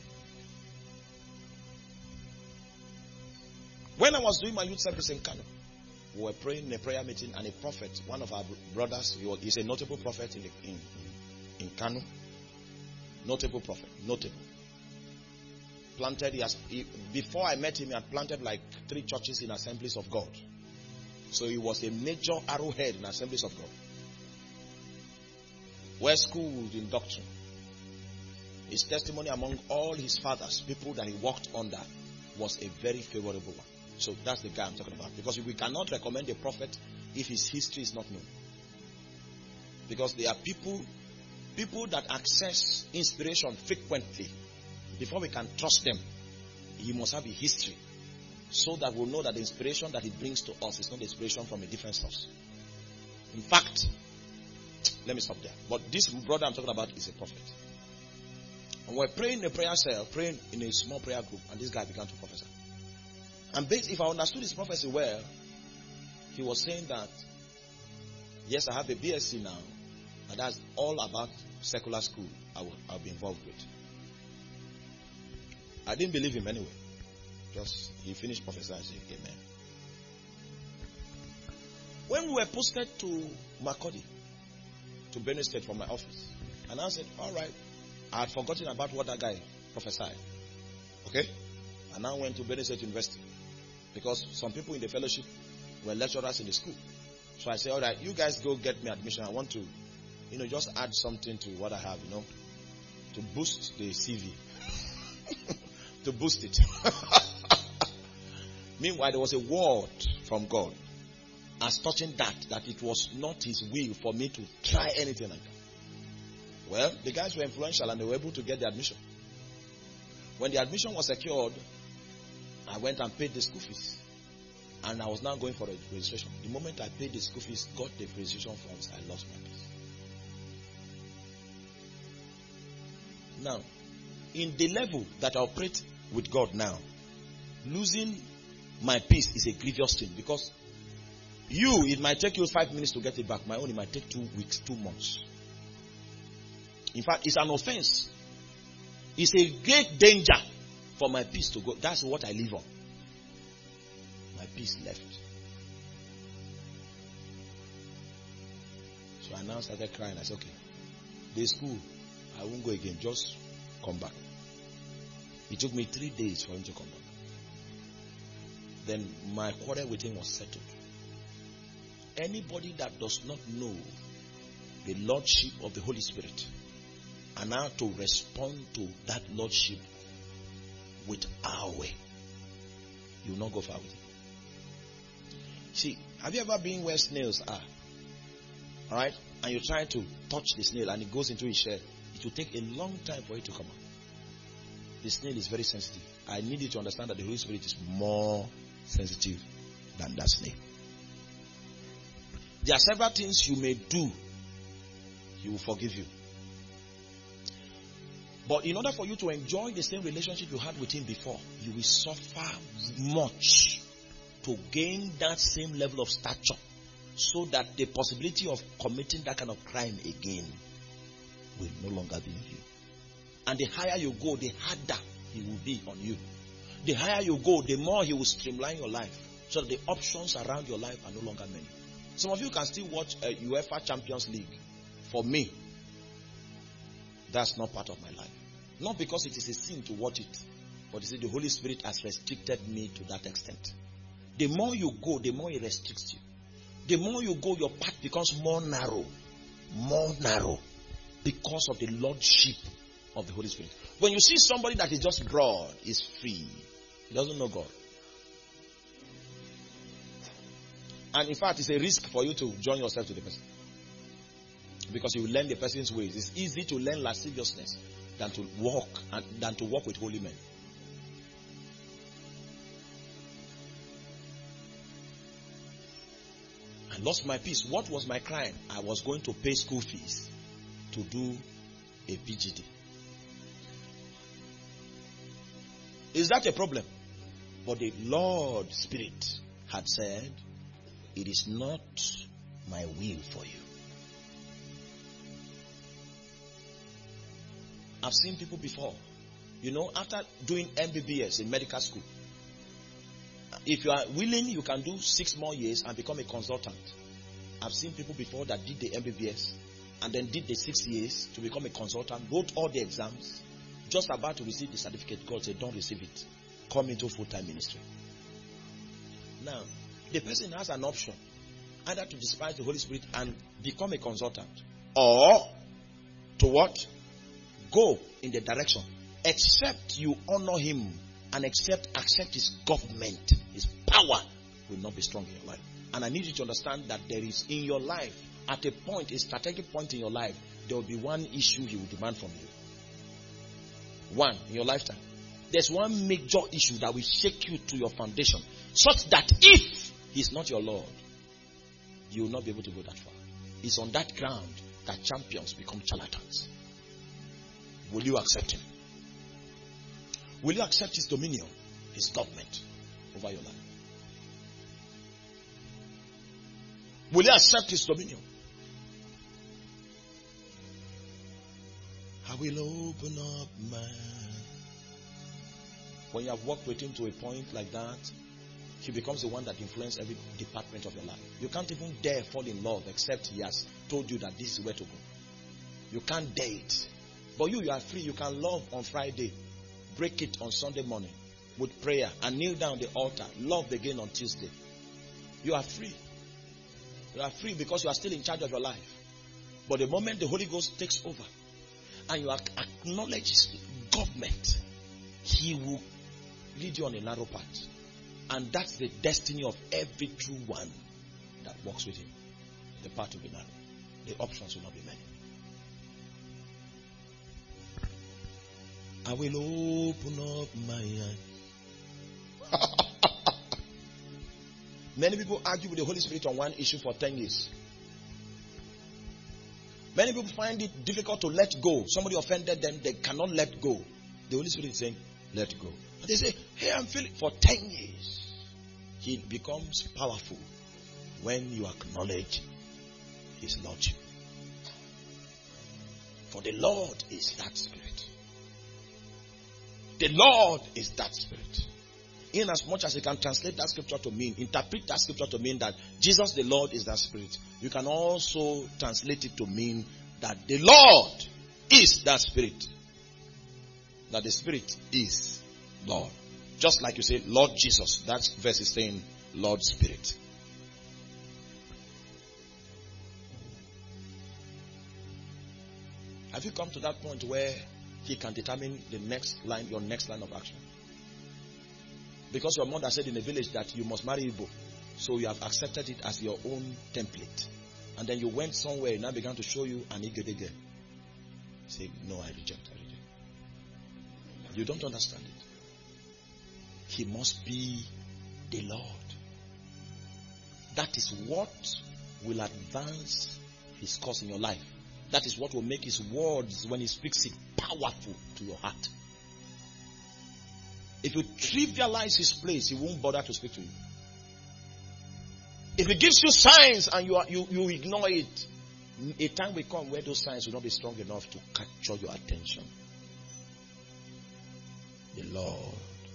When I was doing my youth service in Kano, we were praying in a prayer meeting, and a prophet, one of our brothers, he's a notable prophet in Kano. Notable prophet, notable. Planted, before I met him, he had planted like 3 churches in Assemblies of God. So he was a major arrowhead in Assemblies of God. Well schooled in doctrine. His testimony among all his fathers, people that he worked under, was a very favorable one. So that's the guy I'm talking about. Because we cannot recommend a prophet if his history is not known. Because there are people that access inspiration frequently. Before we can trust them, he must have a history. So that we'll know that the inspiration that he brings to us is not inspiration from a different source. In fact, let me stop there. But this brother I'm talking about is a prophet. And we're praying in a prayer cell, praying in a small prayer group, and this guy began to prophesy. And if I understood his prophecy well, he was saying that, yes, I have a BSc now, and that's all about secular school I'll be involved with. I didn't believe him anyway. Just, he finished prophesying and said, amen. When we were posted to Makurdi, to Benue State from my office, and I said, all right, I had forgotten about what that guy prophesied. Okay? And I went to Benue State University. Because some people in the fellowship were lecturers in the school. So I said, all right, you guys go get me admission. I want to, just add something to what I have, to boost the CV. To boost it. Meanwhile, there was a word from God as touching that it was not his will for me to try anything like that. Well, the guys were influential and they were able to get the admission. When the admission was secured, I went and paid the school fees. And I was now going for a registration. The moment I paid the school fees, got the registration forms, I lost my peace. Now, in the level that I operate with God now, losing my peace is a grievous thing. Because it might take you 5 minutes to get it back. My own, it might take 2 weeks, 2 months. In fact, it's an offense. It's a great danger for my peace to go. That's what I live on. My peace left. So I now started crying. I said, okay, this school, I won't go again. Just come back. It took me 3 days for him to come back. Then my quarrel with him was settled. Anybody that does not know the lordship of the Holy Spirit and how to respond to that lordship with our way, you will not go far with it. See, have you ever been where snails are? Alright? And you try to touch the snail and it goes into its shell. It will take a long time for it to come out. The snail is very sensitive. I need you to understand that the Holy Spirit is more sensitive than that snail. There are several things you may do. He will forgive you. But in order for you to enjoy the same relationship you had with him before, you will suffer much to gain that same level of stature so that the possibility of committing that kind of crime again will no longer be in you. And the higher you go, the harder he will be on you. The higher you go, the more he will streamline your life, so that the options around your life are no longer many. Some of you can still watch a UEFA Champions League. For me, that's not part of my life. Not because it is a sin to watch it, but you see, the Holy Spirit has restricted me to that extent. The more you go, the more it restricts you. The more you go, your path becomes more narrow, because of the lordship of the Holy Spirit. When you see somebody that is just broad, is free, he doesn't know God. And in fact, it's a risk for you to join yourself to the person, because you will learn the person's ways. It's easy to learn lasciviousness than to walk with holy men. I lost my peace. What was my crime? I was going to pay school fees to do a PGD. Is that a problem? But the Lord Spirit had said, it is not my will for you. I've seen people before, after doing MBBS in medical school, if you are willing, you can do 6 more years and become a consultant. I've seen people before that did the MBBS and then did the 6 years to become a consultant, wrote all the exams, just about to receive the certificate. God said, don't receive it. Come into full-time ministry. Now, the person has an option, either to despise the Holy Spirit and become a consultant, or to what? Go in the direction. Except you honor him and accept his government, his power will not be strong in your life. And I need you to understand that there is in your life, at a strategic point in your life, there will be one issue he will demand from you. One in your lifetime. There's one major issue that will shake you to your foundation, such that if he's not your Lord, you will not be able to go that far. It's on that ground that champions become charlatans. Will you accept him? Will you accept his dominion, his government over your life? Will you accept his dominion? I will open up my hand. When you have walked with him to a point like that, he becomes the one that influences every department of your life. You can't even dare fall in love except he has told you that this is where to go. You can't dare it. But you are free. You can love on Friday, break it on Sunday morning with prayer, and kneel down the altar, love again on Tuesday. You are free. You are free because you are still in charge of your life. But the moment the Holy Ghost takes over and you acknowledge his government, he will lead you on a narrow path. And that's the destiny of every true one that walks with him. The path will be narrow. The options will not be many. I will open up my eyes. Many people argue with the Holy Spirit on one issue for 10 years. Many people find it difficult to let go. Somebody offended them, they cannot let go. The Holy Spirit is saying, let go. But they say, hey, I'm feeling for 10 years. He becomes powerful when you acknowledge his lordship. For the Lord is that Spirit. The Lord is that Spirit. In as much as you can translate that scripture to mean, interpret that scripture to mean that Jesus the Lord is that Spirit, you can also translate it to mean that the Lord is that Spirit. That the Spirit is Lord. Just like you say, Lord Jesus. That verse is saying, Lord Spirit. Have you come to that point where he can determine the next line, your next line of action? Because your mother said in the village that you must marry Igbo, so you have accepted it as your own template. And then you went somewhere and now began to show you an Igedege. Say, no, I reject. You don't understand it. He must be the Lord. That is what will advance his cause in your life. That is what will make his words, when he speaks it, powerful to your heart. If you trivialize his place, he won't bother to speak to you. If He gives you signs and you ignore it, a time will come where those signs will not be strong enough to capture your attention. The Lord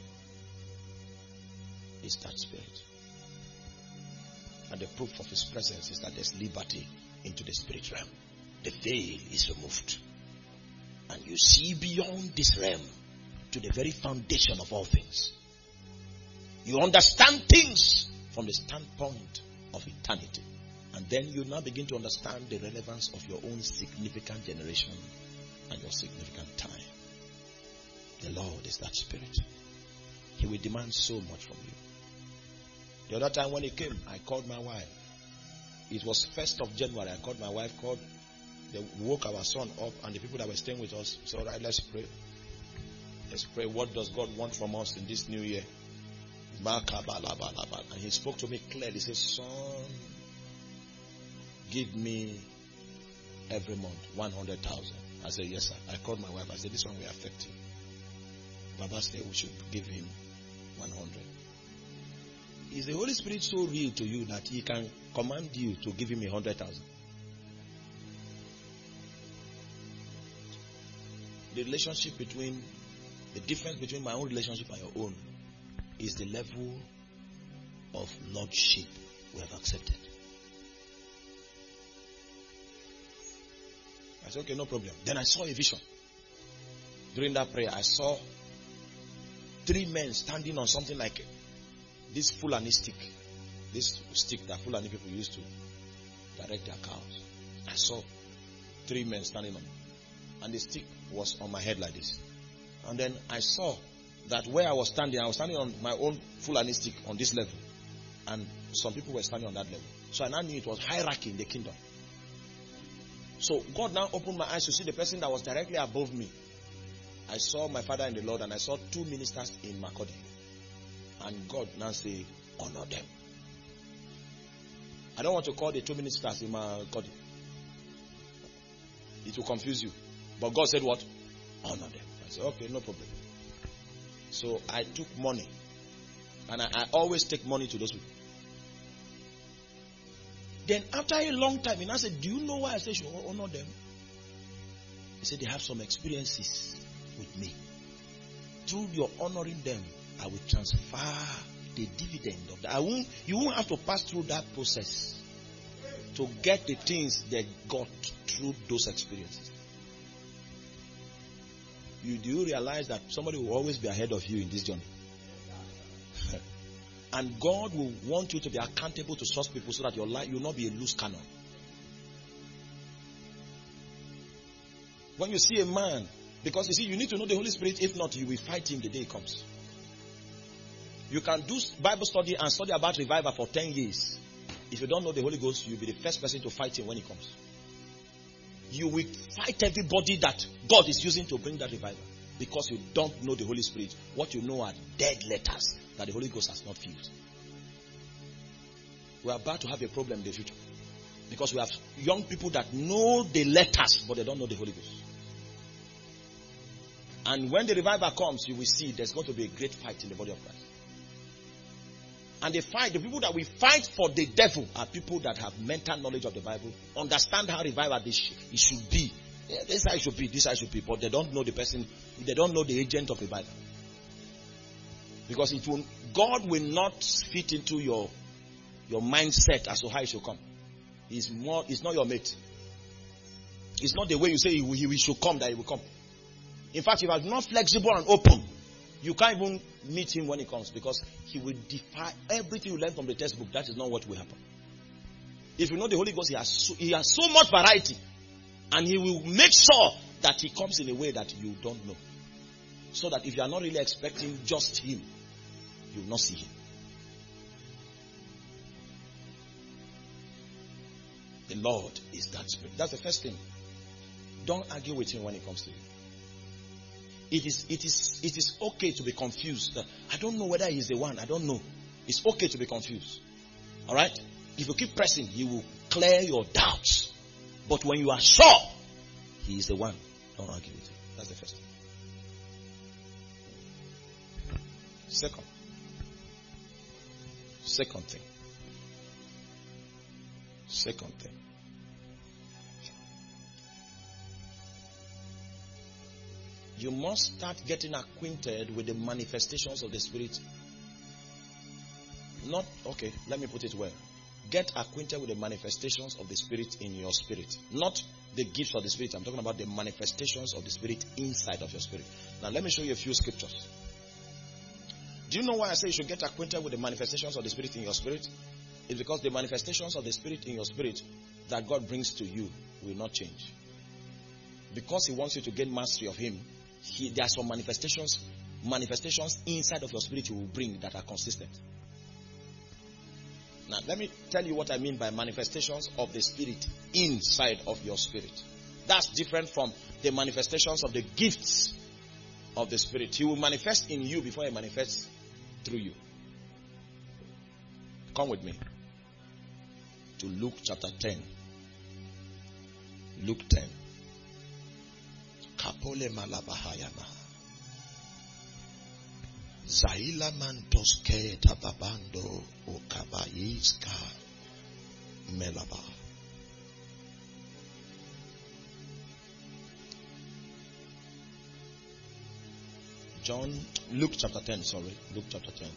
is that Spirit. And the proof of His presence is that there's liberty into the spirit realm. The veil is removed. And you see beyond this realm to the very foundation of all things. You understand things from the standpoint of eternity. And then you now begin to understand the relevance of your own significant generation and your significant time. The Lord is that Spirit. He will demand so much from you. The other time when He came, I called my wife. It was 1st of January. I called my wife, they woke our son up, and the people that were staying with us said, all right, let's pray. Let's pray. What does God want from us in this new year? And He spoke to me clearly. He said, son, give me every month 100,000. I said, yes, sir. I called my wife. I said, this one will affect you. Baba said we should give him 100. Is the Holy Spirit so real to you that He can command you to give Him 100,000? The difference between my own relationship and your own is the level of lordship we have accepted. I said, okay, no problem. Then I saw a vision. During that prayer, I saw 3 men standing on something like this Fulani stick. This stick that Fulani people used to direct their cows. I saw 3 men standing on it. And the stick was on my head like this. And then I saw that where I was standing on my own Fulani stick on this level. And some people were standing on that level. So I now knew it was hierarchy in the kingdom. So God now opened my eyes to see the person that was directly above me. I saw my father in the Lord, and I saw 2 ministers in Makodi. And God now said, honor them. I don't want to call the 2 ministers in Makodi. It will confuse you. But God said what? Honor them. I said, okay, no problem. So I took money. And I always take money to those people. Then after a long time, he now said, do you know why I say you should honor them? He said, they have some experiences with me. Through your honoring them, I will transfer the dividend of that. You won't have to pass through that process to get the things they got through those experiences. Do you realize that somebody will always be ahead of you in this journey? And God will want you to be accountable to such people so that your life, you will not be a loose cannon. When you see a man, because you see, you need to know the Holy Spirit. If not, you will fight him the day he comes. You can do Bible study and study about revival for 10 years. If you don't know the Holy Ghost, you'll be the first person to fight him when he comes. You will fight everybody that God is using to bring that revival. Because you don't know the Holy Spirit. What you know are dead letters that the Holy Ghost has not filled. We are about to have a problem in the future. Because we have young people that know the letters, but they don't know the Holy Ghost. And when the revival comes, you will see there's going to be a great fight in the body of Christ. And the people that we fight for the devil are people that have mental knowledge of the Bible, understand how revival it should be. Yeah, this how it should be, this how it should be, but they don't know the person, they don't know the agent of revival. Because God will not fit into your mindset as to how it should come. It's not your mate. It's not the way you say he should come that he will come. In fact, if you are not flexible and open, you can't even meet him when he comes, because he will defy everything you learn from the textbook. That is not what will happen. If you know the Holy Ghost, he has so much variety, and he will make sure that he comes in a way that you don't know, so that if you are not really expecting just him, you will not see him. The Lord is that Spirit. That's the first thing. Don't argue with him when he comes to you. It is okay to be confused. I don't know whether he's the one. I don't know. It's okay to be confused. All right? If you keep pressing, he will clear your doubts. But when you are sure he is the one, don't argue with him. That's the first thing. Second thing. Second thing. You must start getting acquainted with the manifestations of the Spirit. Not, okay, let me put it well. Get acquainted with the manifestations of the Spirit in your spirit. Not the gifts of the Spirit. I'm talking about the manifestations of the Spirit inside of your spirit. Now, let me show you a few scriptures. Do you know why I say you should get acquainted with the manifestations of the Spirit in your spirit? It's because the manifestations of the Spirit in your spirit that God brings to you will not change. Because He wants you to gain mastery of Him, there are some manifestations inside of your spirit He will bring that are consistent. Now, let me tell you what I mean by manifestations of the Spirit inside of your spirit. That's different from the manifestations of the gifts of the Spirit. He will manifest in you before He manifests through you. Come with me to Luke chapter 10. Luke 10. Kapole malabahayama. Zaila mantos ke tababando ukabayiska melaba. Luke chapter 10, Luke chapter 10.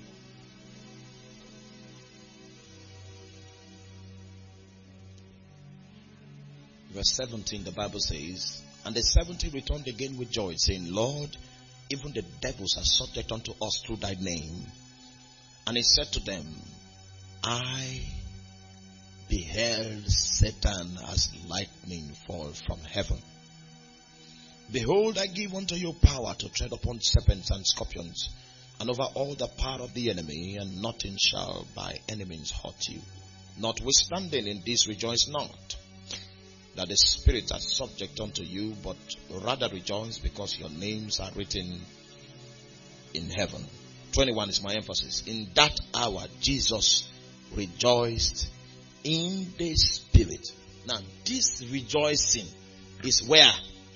Verse 17, the Bible says, and the 70 returned again with joy, saying, Lord, even the devils are subject unto us through thy name. And he said to them, I beheld Satan as lightning fall from heaven. Behold, I give unto you power to tread upon serpents and scorpions, and over all the power of the enemy, and nothing shall by any means hurt you. Notwithstanding in this rejoice not, that the spirits are subject unto you, but rather rejoice because your names are written in heaven. 21 is my emphasis. In that hour, Jesus rejoiced in the Spirit. Now, this rejoicing is where?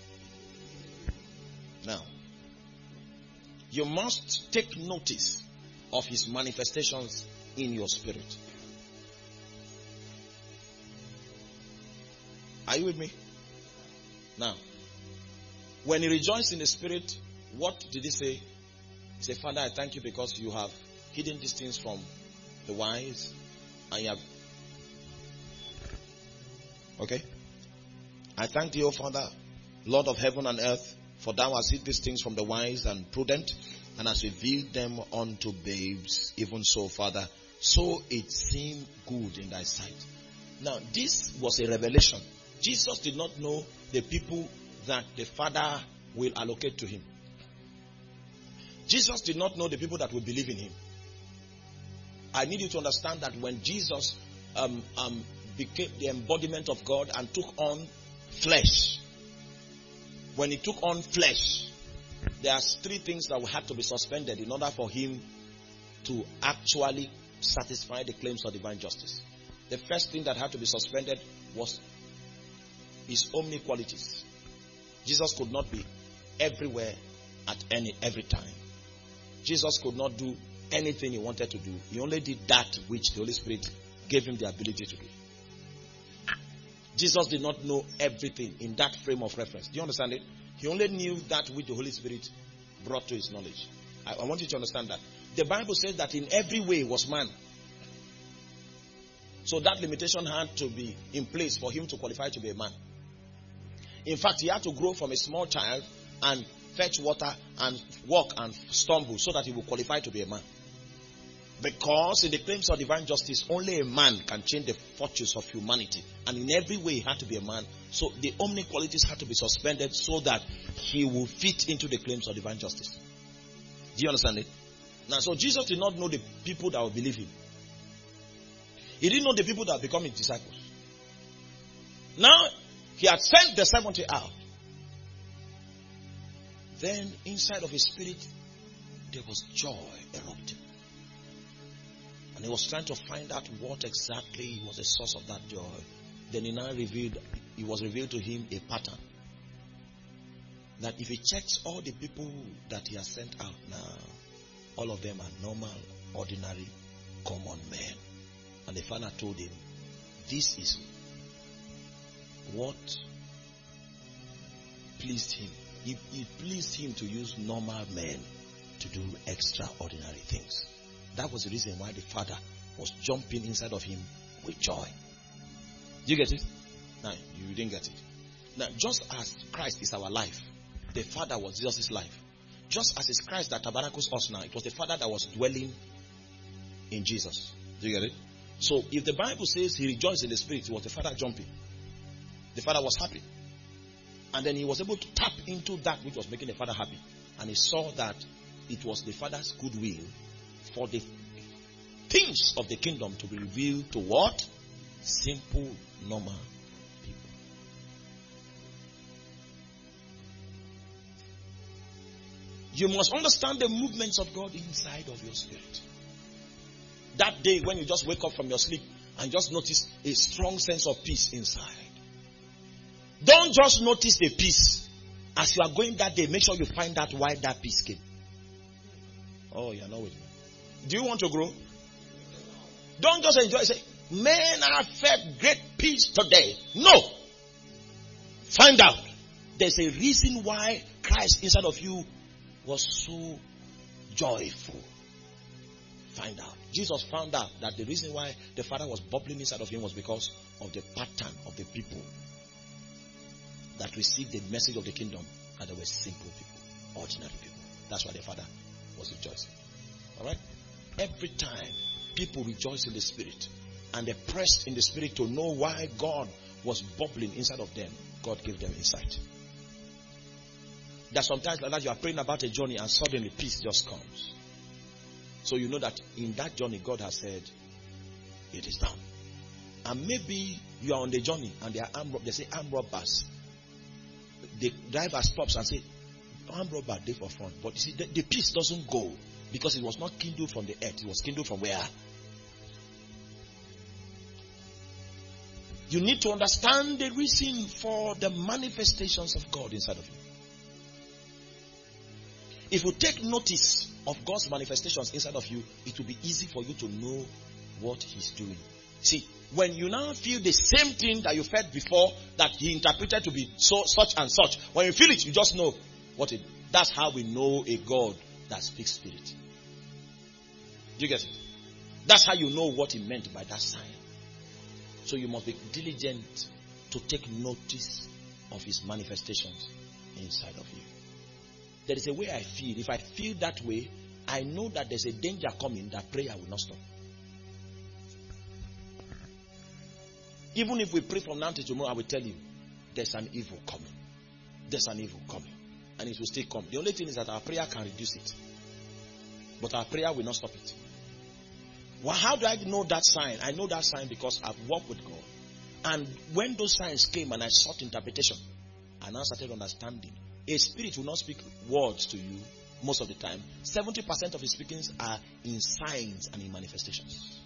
Now, you must take notice of His manifestations in your spirit. Are you with me? Now, when He rejoiced in the Spirit, what did He say? He said, Father, I thank you because you have hidden these things from the wise, and you have... Okay? I thank thee, O Father, Lord of heaven and earth, for thou hast hid these things from the wise and prudent, and hast revealed them unto babes. Even so, Father, so it seemed good in thy sight. Now, this was a revelation. Jesus did not know the people that the Father will allocate to Him. Jesus did not know the people that will believe in Him. I need you to understand that when Jesus became the embodiment of God and took on flesh, when He took on flesh, there are three things that will have to be suspended in order for Him to actually satisfy the claims of divine justice. The first thing that had to be suspended was His omniqualities. Jesus could not be everywhere at every time. Jesus could not do anything He wanted to do. He only did that which the Holy Spirit gave Him the ability to do. Jesus did not know everything in that frame of reference. Do you understand it? He only knew that which the Holy Spirit brought to His knowledge. I want you to understand that. The Bible says that in every way was man. So that limitation had to be in place for Him to qualify to be a man. In fact, He had to grow from a small child and fetch water and walk and stumble so that He will qualify to be a man. Because in the claims of divine justice, only a man can change the fortunes of humanity. And in every way, He had to be a man. So the omniqualities had to be suspended so that He will fit into the claims of divine justice. Do you understand it? Now, so Jesus did not know the people that will believe Him. He didn't know the people that will become His disciples. Now, He had sent the 70 out. Then, inside of His spirit, there was joy erupting. And He was trying to find out what exactly was the source of that joy. Then it was revealed to Him a pattern. That if He checks all the people that He has sent out now, all of them are normal, ordinary, common men. And the Father told Him, this is what pleased him. It pleased him to use normal men to do extraordinary things. That was the reason why the Father was jumping inside of him with joy. Do you get it? No, you didn't get it. Now, just as Christ is our life, the Father was Jesus' life. Just as it's Christ that tabernacles us now, it was the Father that was dwelling in Jesus. Do you get it? So, if the Bible says he rejoiced in the Spirit, it was the Father jumping. The Father was happy. And then he was able to tap into that which was making the Father happy. And he saw that it was the Father's goodwill for the things of the kingdom to be revealed to what? Simple, normal people. You must understand the movements of God inside of your spirit. That day when you just wake up from your sleep and just notice a strong sense of peace inside. Don't just notice the peace. As you are going that day, make sure you find out why that peace came. Oh, you're not with me. Do you want to grow? Don't just enjoy. Say, man, I felt great peace today. No. Find out. There's a reason why Christ inside of you was so joyful. Find out. Jesus found out that the reason why the Father was bubbling inside of him was because of the pattern of the people that received the message of the kingdom, and they were simple people, ordinary people. That's why the Father was rejoicing. Alright? Every time people rejoice in the Spirit and they pressed in the Spirit to know why God was bubbling inside of them, God gave them insight. That sometimes like that you are praying about a journey and suddenly peace just comes. So you know that in that journey God has said, it is done. And maybe you are on the journey and they say armed robbers. The driver stops and say, armed robber day for front. But you see, the peace doesn't go because it was not kindled from the earth. It was kindled from where? You need to understand the reason for the manifestations of God inside of you. If you take notice of God's manifestations inside of you, it will be easy for you to know what he's doing. See, when you now feel the same thing that you felt before that he interpreted to be such and such, when you feel it, you just know what it. That's how we know a God that speaks spirit. Do you get it? That's how you know what he meant by that sign. So you must be diligent to take notice of his manifestations inside of you. There is a way I feel. If I feel that way, I know that there's a danger coming that prayer will not stop. Even if we pray from now to tomorrow, I will tell you, there's an evil coming. There's an evil coming. And it will still come. The only thing is that our prayer can reduce it. But our prayer will not stop it. Well, how do I know that sign? I know that sign because I've walked with God. And when those signs came and I sought interpretation, I now started understanding. A spirit will not speak words to you most of the time. 70% of his speakings are in signs and in manifestations.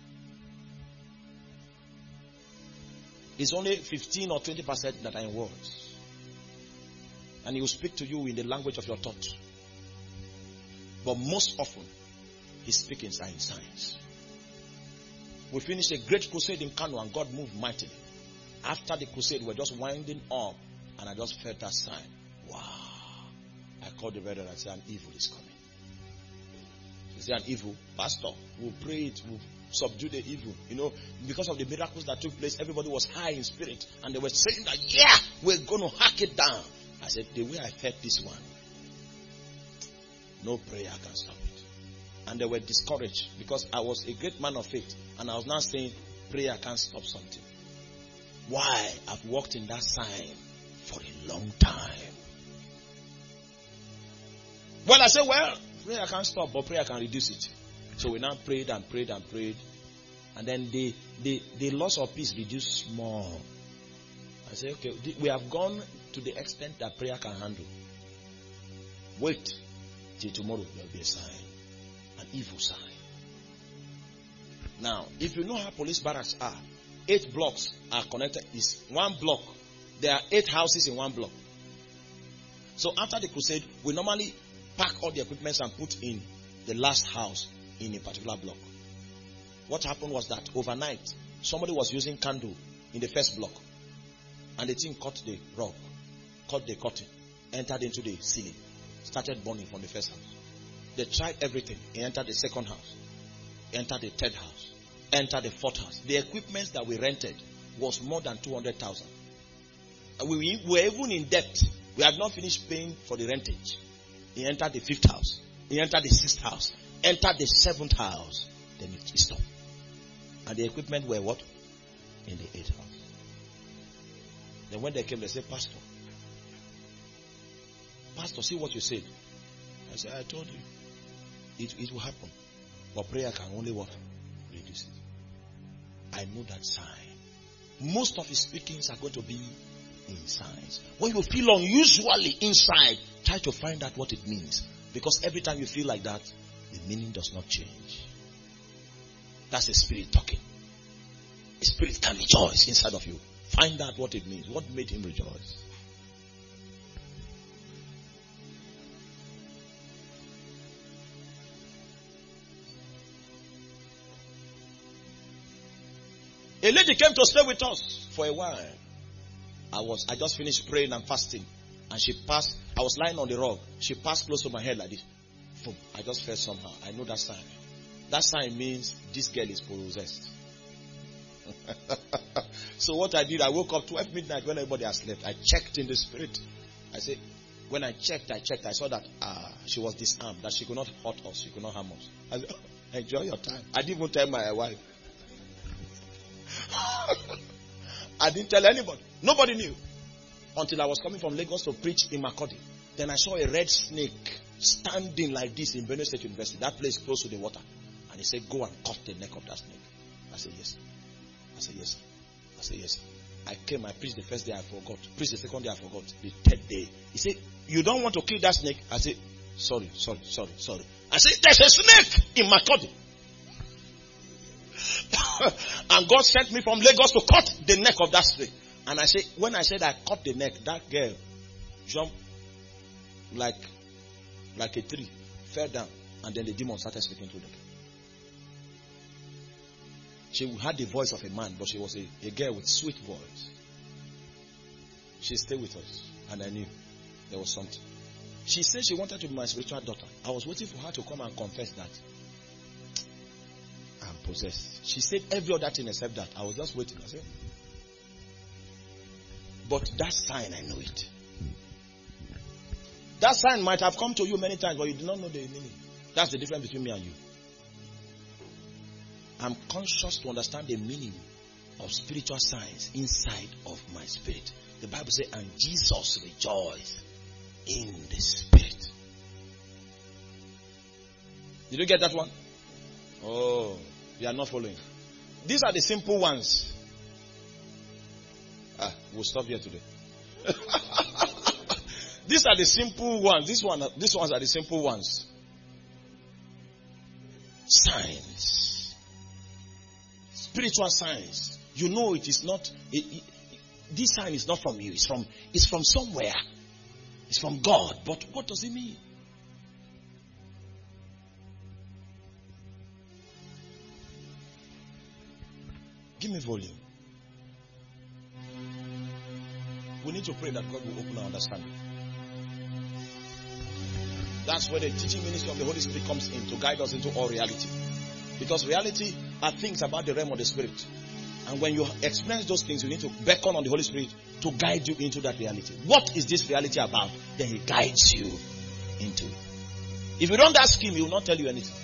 It's only 15 or 20% that are in words. And he will speak to you in the language of your thought. But most often, his speakings are in signs. We finished a great crusade in Kano and God moved mightily. After the crusade, we're just winding up and I just felt that sign. Wow. I called the brethren and said, an evil is coming. Is there an evil? Pastor, we'll pray it, we'll subdue the evil. You know, because of the miracles that took place, everybody was high in spirit. And they were saying that, yeah, we're going to hack it down. I said, the way I felt this one, no prayer can stop it. And they were discouraged because I was a great man of faith. And I was now saying, prayer can't stop something. Why? I've walked in that sign for a long time. Well, I said, well, prayer can't stop, but prayer can reduce it. So we now prayed and prayed and prayed. And then the loss of peace reduced small. I said, okay, we have gone to the extent that prayer can handle. Wait till tomorrow, there will be a sign. An evil sign. Now, if you know how police barracks are, 8 blocks are connected. It's one block. There are 8 houses in one block. So after the crusade, we normally pack all the equipment and put in the last house in a particular block. What happened was that overnight, somebody was using candle in the first block. And the thing caught the rug, caught the curtain, entered into the ceiling, started burning from the first house. They tried everything. He entered the second house, entered the third house, entered the fourth house. The equipment that we rented was more than 200,000. We were even in debt. We had not finished paying for the rentage. He entered the fifth house. He entered the sixth house. Entered the seventh house. Then it stopped. And the equipment were what? In the eighth house. Then when they came, they said, Pastor, see what you said. I said, I told you. It will happen. But prayer can only what? Reduce it. I know that sign. Most of his speakings are going to be in signs. When you feel unusually inside, try to find out what it means. Because every time you feel like that, the meaning does not change. That's the spirit talking. The spirit can rejoice inside of you. Find out what it means. What made him rejoice? A lady came to stay with us for a while. I just finished praying and fasting. And she passed. I was lying on the rug. She passed close to my head like this. Boom. I just felt somehow. I know that sign. That sign means this girl is possessed. So what I did, I woke up 12 midnight when everybody has slept. I checked in the spirit. I said, when I checked, I saw that she was disarmed, that she could not hurt us, she could not harm us. I said, enjoy your time. I didn't even tell my wife. I didn't tell anybody. Nobody knew. Until I was coming from Lagos to preach in Makurdi. Then I saw a red snake standing like this in Benue State University. That place close to the water. And he said, go and cut the neck of that snake. I said, yes. I said, yes. I said, yes. I came, I preached the first day, I forgot. Preached the second day, I forgot. The third day. He said, you don't want to kill that snake? I said, sorry. I said, there's a snake in Makurdi. And God sent me from Lagos to cut the neck of that snake. And I said, when I said I cut the neck, that girl jumped like a tree, fell down, and then the demon started speaking to the girl. She had the voice of a man, but she was a girl with sweet voice. She stayed with us, and I knew there was something. She said she wanted to be my spiritual daughter. I was waiting for her to come and confess that I'm possessed. She said every other thing except that. I was just waiting. I said, but that sign, I know it. That sign might have come to you many times, but you do not know the meaning. That's the difference between me and you. I'm conscious to understand the meaning of spiritual signs inside of my spirit. The Bible says, and Jesus rejoiced in the spirit. Did you get that one? Oh, you are not following. These are the simple ones. We'll stop here today. These are the simple ones. These ones are the simple ones. Signs. Spiritual signs. You know it is not. This sign is not from you. It's from somewhere. It's from God. But what does it mean? Give me volume. We need to pray that God will open our understanding. That's where the teaching ministry of the Holy Spirit comes in to guide us into all reality. Because reality are things about the realm of the Spirit. And when you experience those things, you need to beckon on the Holy Spirit to guide you into that reality. What is this reality about? Then He guides you into it. If you don't ask Him, He will not tell you anything.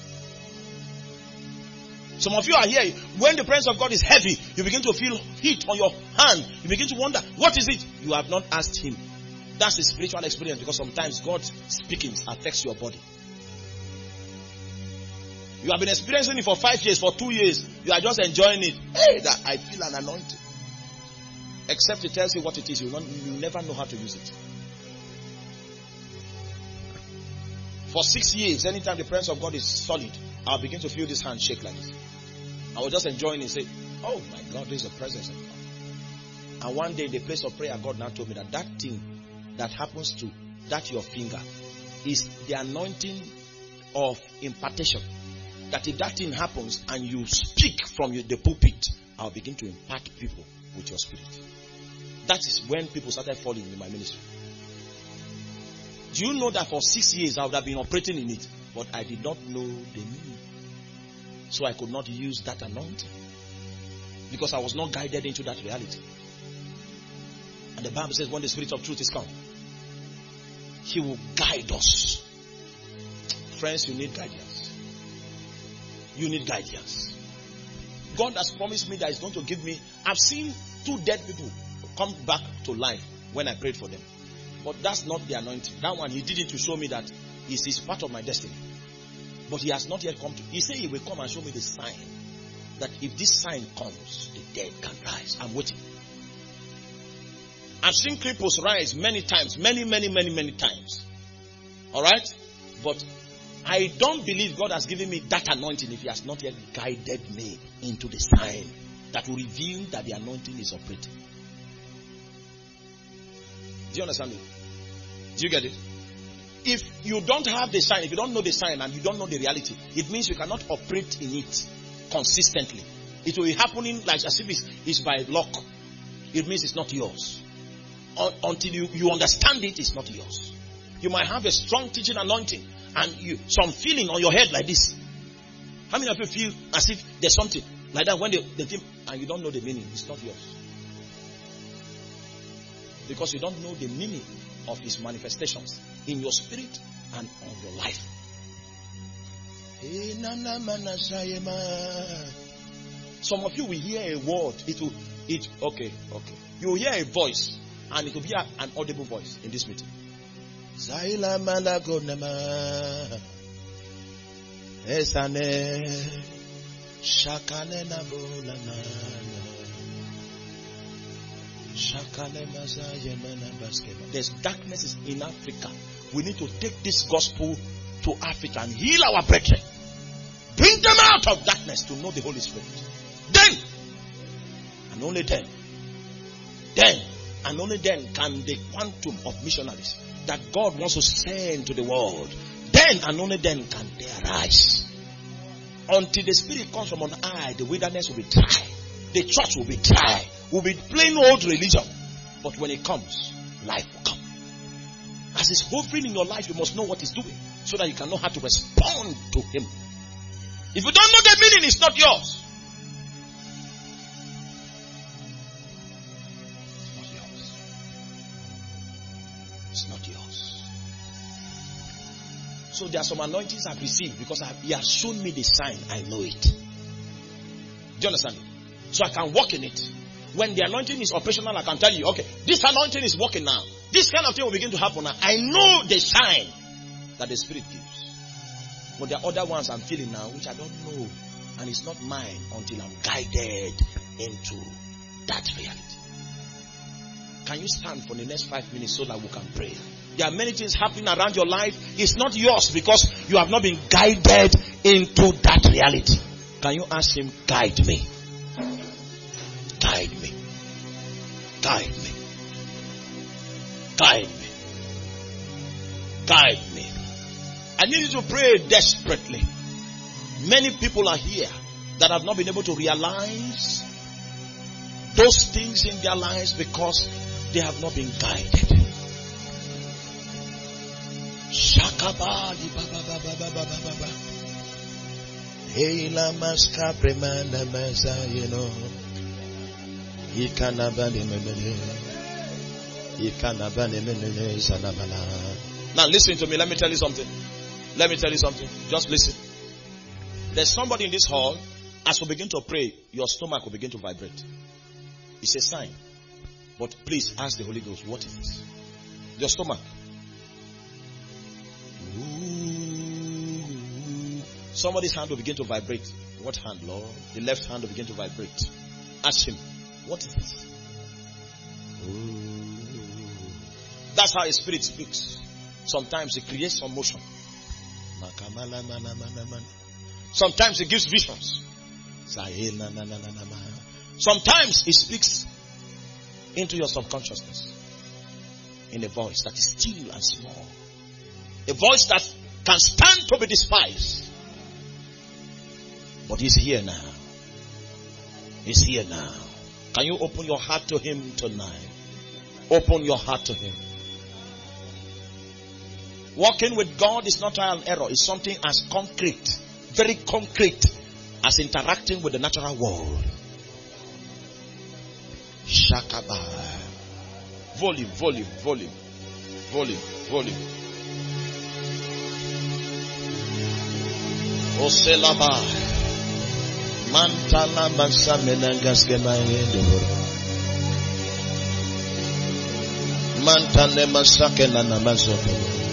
Some of you are here. When the presence of God is heavy, you begin to feel heat on your hand. You begin to wonder, what is it? You have not asked Him. That's a spiritual experience, because sometimes God's speaking affects your body. You have been experiencing it for 5 years, for 2 years. You are just enjoying it. Hey, that I feel an anointing. Except He tells you what it is, you never know how to use it. For 6 years, anytime the presence of God is solid, I'll begin to feel this hand shake like this. I was just enjoying it and say, oh my God, this is the presence of God. And one day in the place of prayer, God now told me that thing that happens to that your finger is the anointing of impartation. That if that thing happens and you speak from the pulpit, I'll begin to impart people with your spirit. That is when people started falling in my ministry. Do you know that for 6 years I would have been operating in it, but I did not know the meaning. So I could not use that anointing because I was not guided into that reality. And the Bible says when the Spirit of truth is come, He will guide us. Friends, you need guidance. You need guidance. God has promised me that He's going to give me. I've seen 2 dead people come back to life when I prayed for them. But that's not the anointing. That one, He did it to show me that it is part of my destiny. But He has not yet come to. He said He will come and show me the sign. That if this sign comes, the dead can rise. I'm waiting. I've seen cripples rise many times. Many times. Alright? But I don't believe God has given me that anointing if He has not yet guided me into the sign that will reveal that the anointing is operating. Do you understand me? Do you get it? If you don't have the sign, if you don't know the sign and you don't know the reality, it means you cannot operate in it consistently. It will be happening like as if it's by luck. It means it's not yours. Until you understand it, it's not yours. You might have a strong teaching anointing and some feeling on your head like this. How many of you feel as if there's something like that when they think and you don't know the meaning? It's not yours. Because you don't know the meaning of His manifestations in your spirit and on your life. Some of you will hear a word. Okay. You will hear a voice and it will be an audible voice in this meeting. Zaila malagonema esane shakane nabolana shakane mazaye menabaskema. There's darknesses in Africa. We need to take this gospel to Africa and heal our brethren. Bring them out of darkness to know the Holy Spirit. Then, and only then, and only then can the quantum of missionaries that God wants to send to the world, then and only then can they arise. Until the Spirit comes from on high, the wilderness will be dry. The church will be dry. Will be plain old religion. But when it comes, life will come. As it's hovering in your life, you must know what it's doing so that you can know how to respond to Him. If you don't know the meaning, it's not yours. It's not yours. So there are some anointings I've received because He has shown me the sign. I know it. Do you understand? So I can walk in it. When the anointing is operational, I can tell you, okay, this anointing is working now. This kind of thing will begin to happen now. I know the sign that the Spirit gives. But there are other ones I'm feeling now which I don't know. And it's not mine until I'm guided into that reality. Can you stand for the next 5 minutes so that we can pray? There are many things happening around your life. It's not yours because you have not been guided into that reality. Can you ask Him, guide me? Guide me. Guide me. Guide me. Guide me. I need you to pray desperately. Many people are here that have not been able to realize those things in their lives because they have not been guided. Shakabali baba baba baba baba. Hey la maska premanda mesa yeno. Ikanabane menene. Ikanabane menene sanabana. Now listen to me. Let me tell you something. Just listen. There's somebody in this hall. As we begin to pray, your stomach will begin to vibrate. It's a sign. But please ask the Holy Ghost, what is this? Your stomach. Ooh. Somebody's hand will begin to vibrate. What hand, Lord? The left hand will begin to vibrate. Ask Him, what is this? Ooh. That's how His Spirit speaks. Sometimes He creates some motion. Sometimes He gives visions. Sometimes He speaks into your subconsciousness in a voice that is still and small. A voice that can stand to be despised. But He's here now. He's here now. Can you open your heart to Him tonight? Open your heart to Him. Walking with God is not trial and error. It's something as concrete, very concrete, as interacting with the natural world. Shakaba. Volume. Oselaba. Mantala Mansamenangas Gemaendo. Mantane Masakena Namazoto.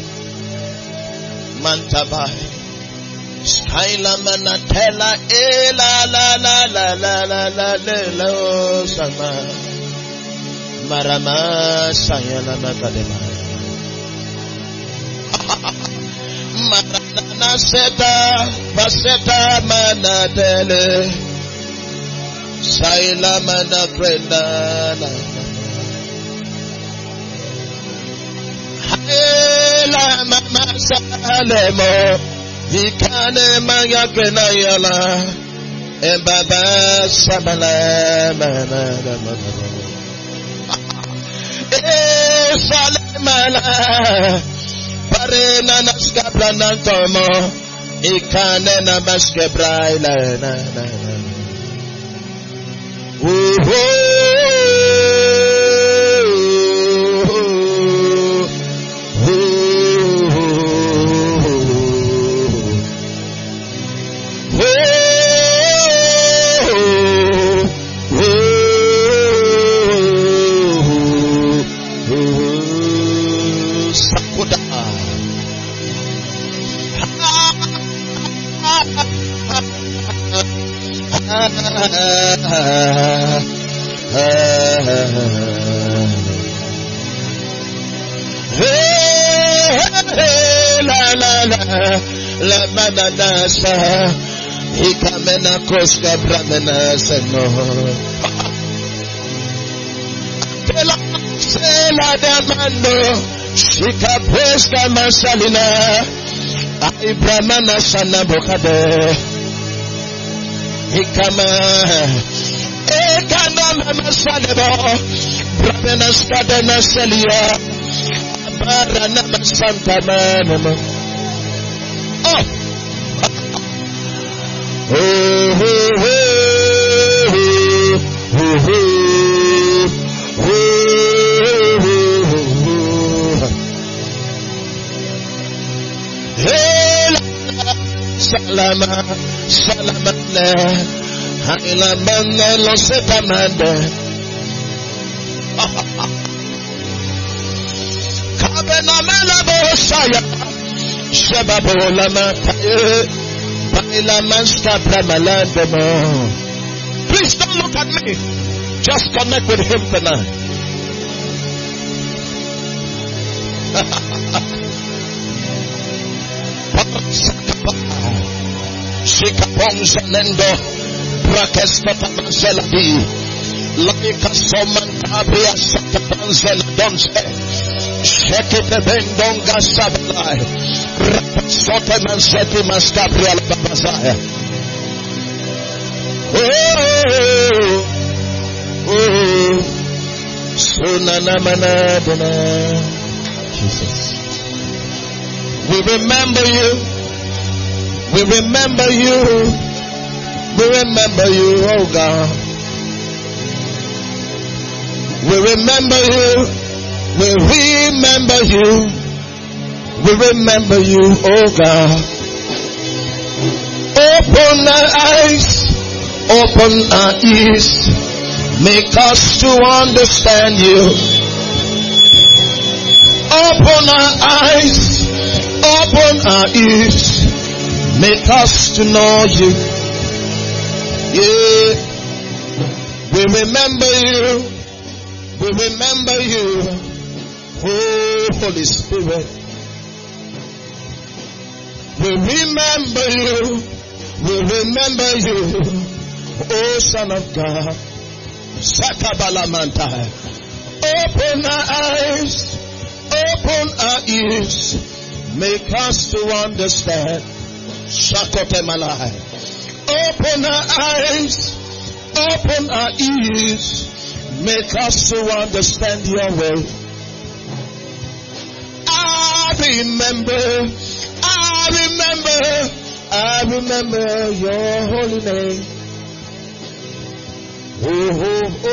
Mantabai. Skyla Manatela Ela la Sama. Marama Sayana Makadema. Marana Seta Paseta Manatele Saila Manakrenda Haela Mama Salemo Hikane Maya Kenayala Embaba Sabala Salemala Parena Naskabla Nantomo Ikane Namaskebra na la mananasa ikamena koska bramena seno tela sela demando shika preska masalina ibramana sana bokade ikama ekana masalebo bramena skadena selia barana masanta manama. Salama, Haila Manga Losetamanda. Kabena Melabo Saya, Shababola Mataye. Please don't look at me. Just connect with Him tonight. Shikaponzanendo Brakestata Manzeladi Laika Somantabria Satapanzeladonse Shekite Bendonga Sabalai Sote Manseti Maskabria Babazaya. Sunana Manadana. Jesus. We remember you. We remember you. We remember you, oh God. We remember you. We remember you. We remember you, oh God. Open our eyes, open our ears, make us to understand you. Open our eyes, open our ears, make us to know you. Yeah, we remember you, we remember you, oh Holy Spirit. We remember you. We remember you. Oh Son of God. Sakabalamanta. Open our eyes. Open our ears. Make us to understand. Shakotemalai. Open our eyes. Open our ears. Make us to understand your way. I remember your holy name. Oh, oh, oh,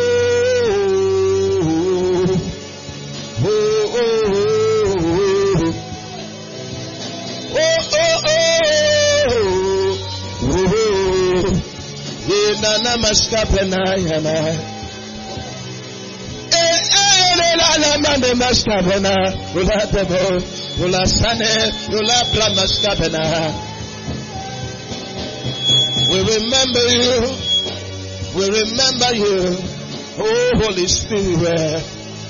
oh, oh, oh, oh, oh, oh, Nana maskapena yana. La mande maskapena. Ula debo. Ula sane. Ula bla maskapena. We remember you. We remember you. Oh, Holy Spirit.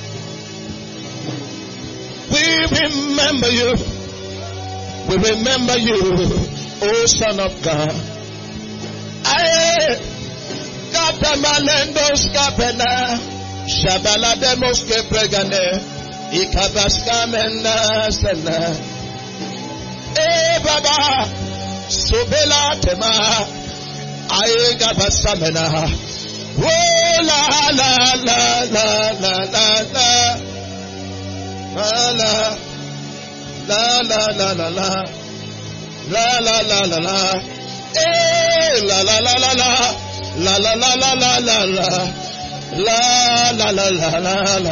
We remember you. We remember you. Oh, Son of God. Katamalendos kapena. Shabala demos ke pregane. Ikabaskamena sana. Baba. Sobela tema. Aega basamena. Oh la la la la la la la la la la la la la la la la la. La la la la la la la la la la la la la la la la.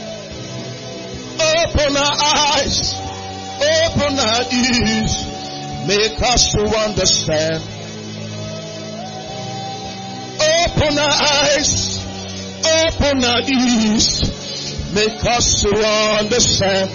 Open our eyes, open our ears, make us to understand. Open our eyes, open our ears, make us to understand.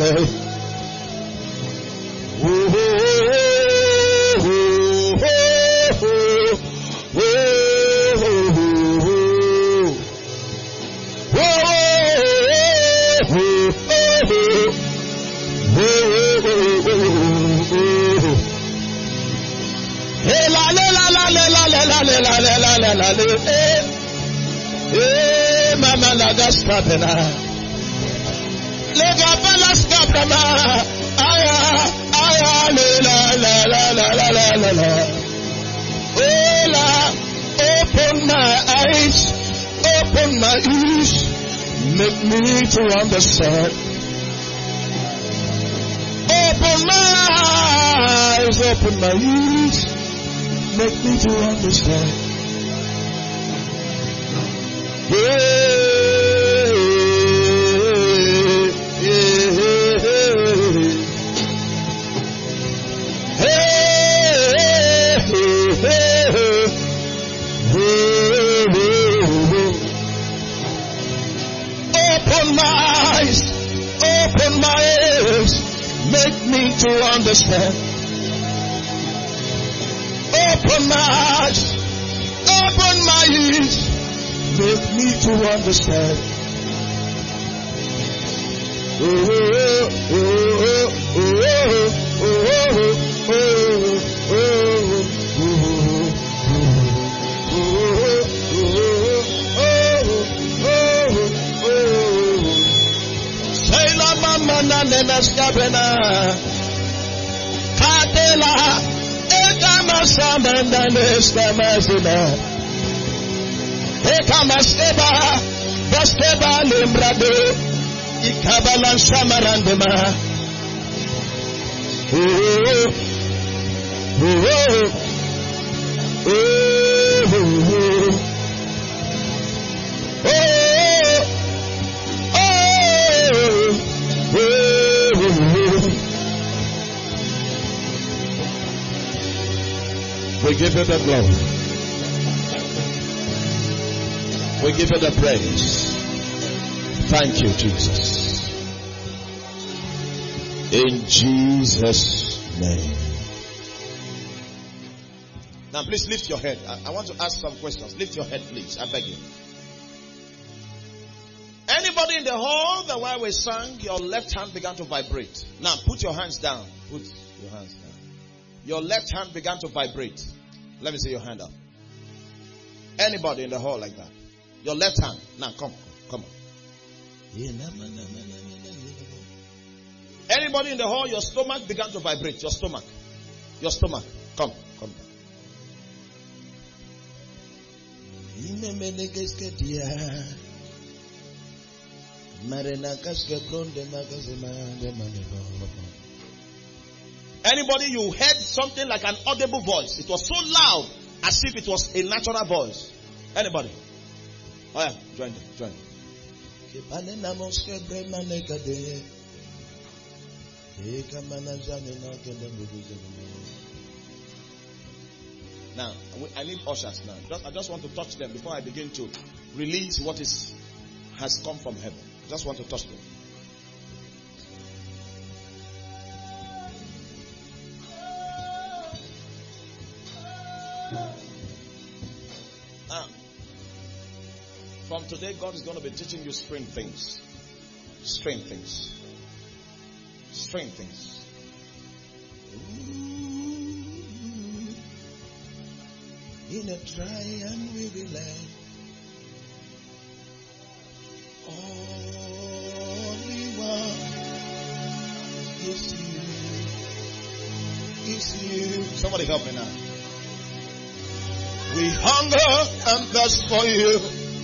Mama la gaskapena. Lega balaskapena. Aya la la la la la la la la. Open my eyes, open my ears, make me to understand. Open my eyes, open my ears, make me to understand. Open my eyes, open my ears, make me to understand. Open my eyes, open my ears, make me to understand. Say la mama na nena skabena katela ekama samanda nestamazina. Ekamaskeba, baskeba lembrado, ikabalan samarandema. Oh, oh, oh, we give you the glory. We give you the praise. Thank you, Jesus. In Jesus' name. Now, please lift your head. I want to ask some questions. Lift your head, please. I beg you. Anybody in the hall that while we sang, your left hand began to vibrate? Now, put your hands down. Put your hands down. Your left hand began to vibrate. Let me see your hand up. Anybody in the hall like that? Your left hand. Now, come on. Anybody in the hall, your stomach began to vibrate. Your stomach. Come down. Anybody, you heard something like an audible voice. It was so loud as if it was a natural voice. Anybody? Oh yeah, join them, join them. Now, I need ushers now. I just want to touch them before I begin to release what has come from heaven. I just want to touch them. From today, God is going to be teaching you strange things. Strange things. Strange things. In a dry and weary land, all we want is you. Is you. Somebody help me now. We hunger and thirst for you.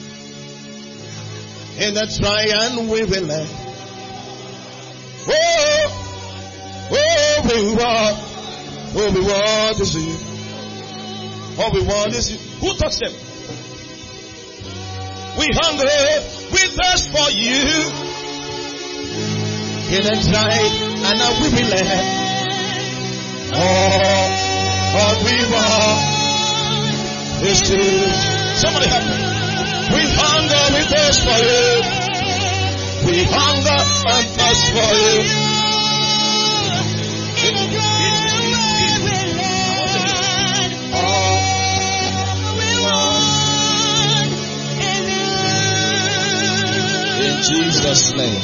In a dry and weary land. All we want is you. All we want is you. Who touched them? We hunger, we thirst for you. In a dry and a weary land. All we want is you. Somebody help me. We hunger, we thirst for you. We hunger and thirst for you. In Jesus' name.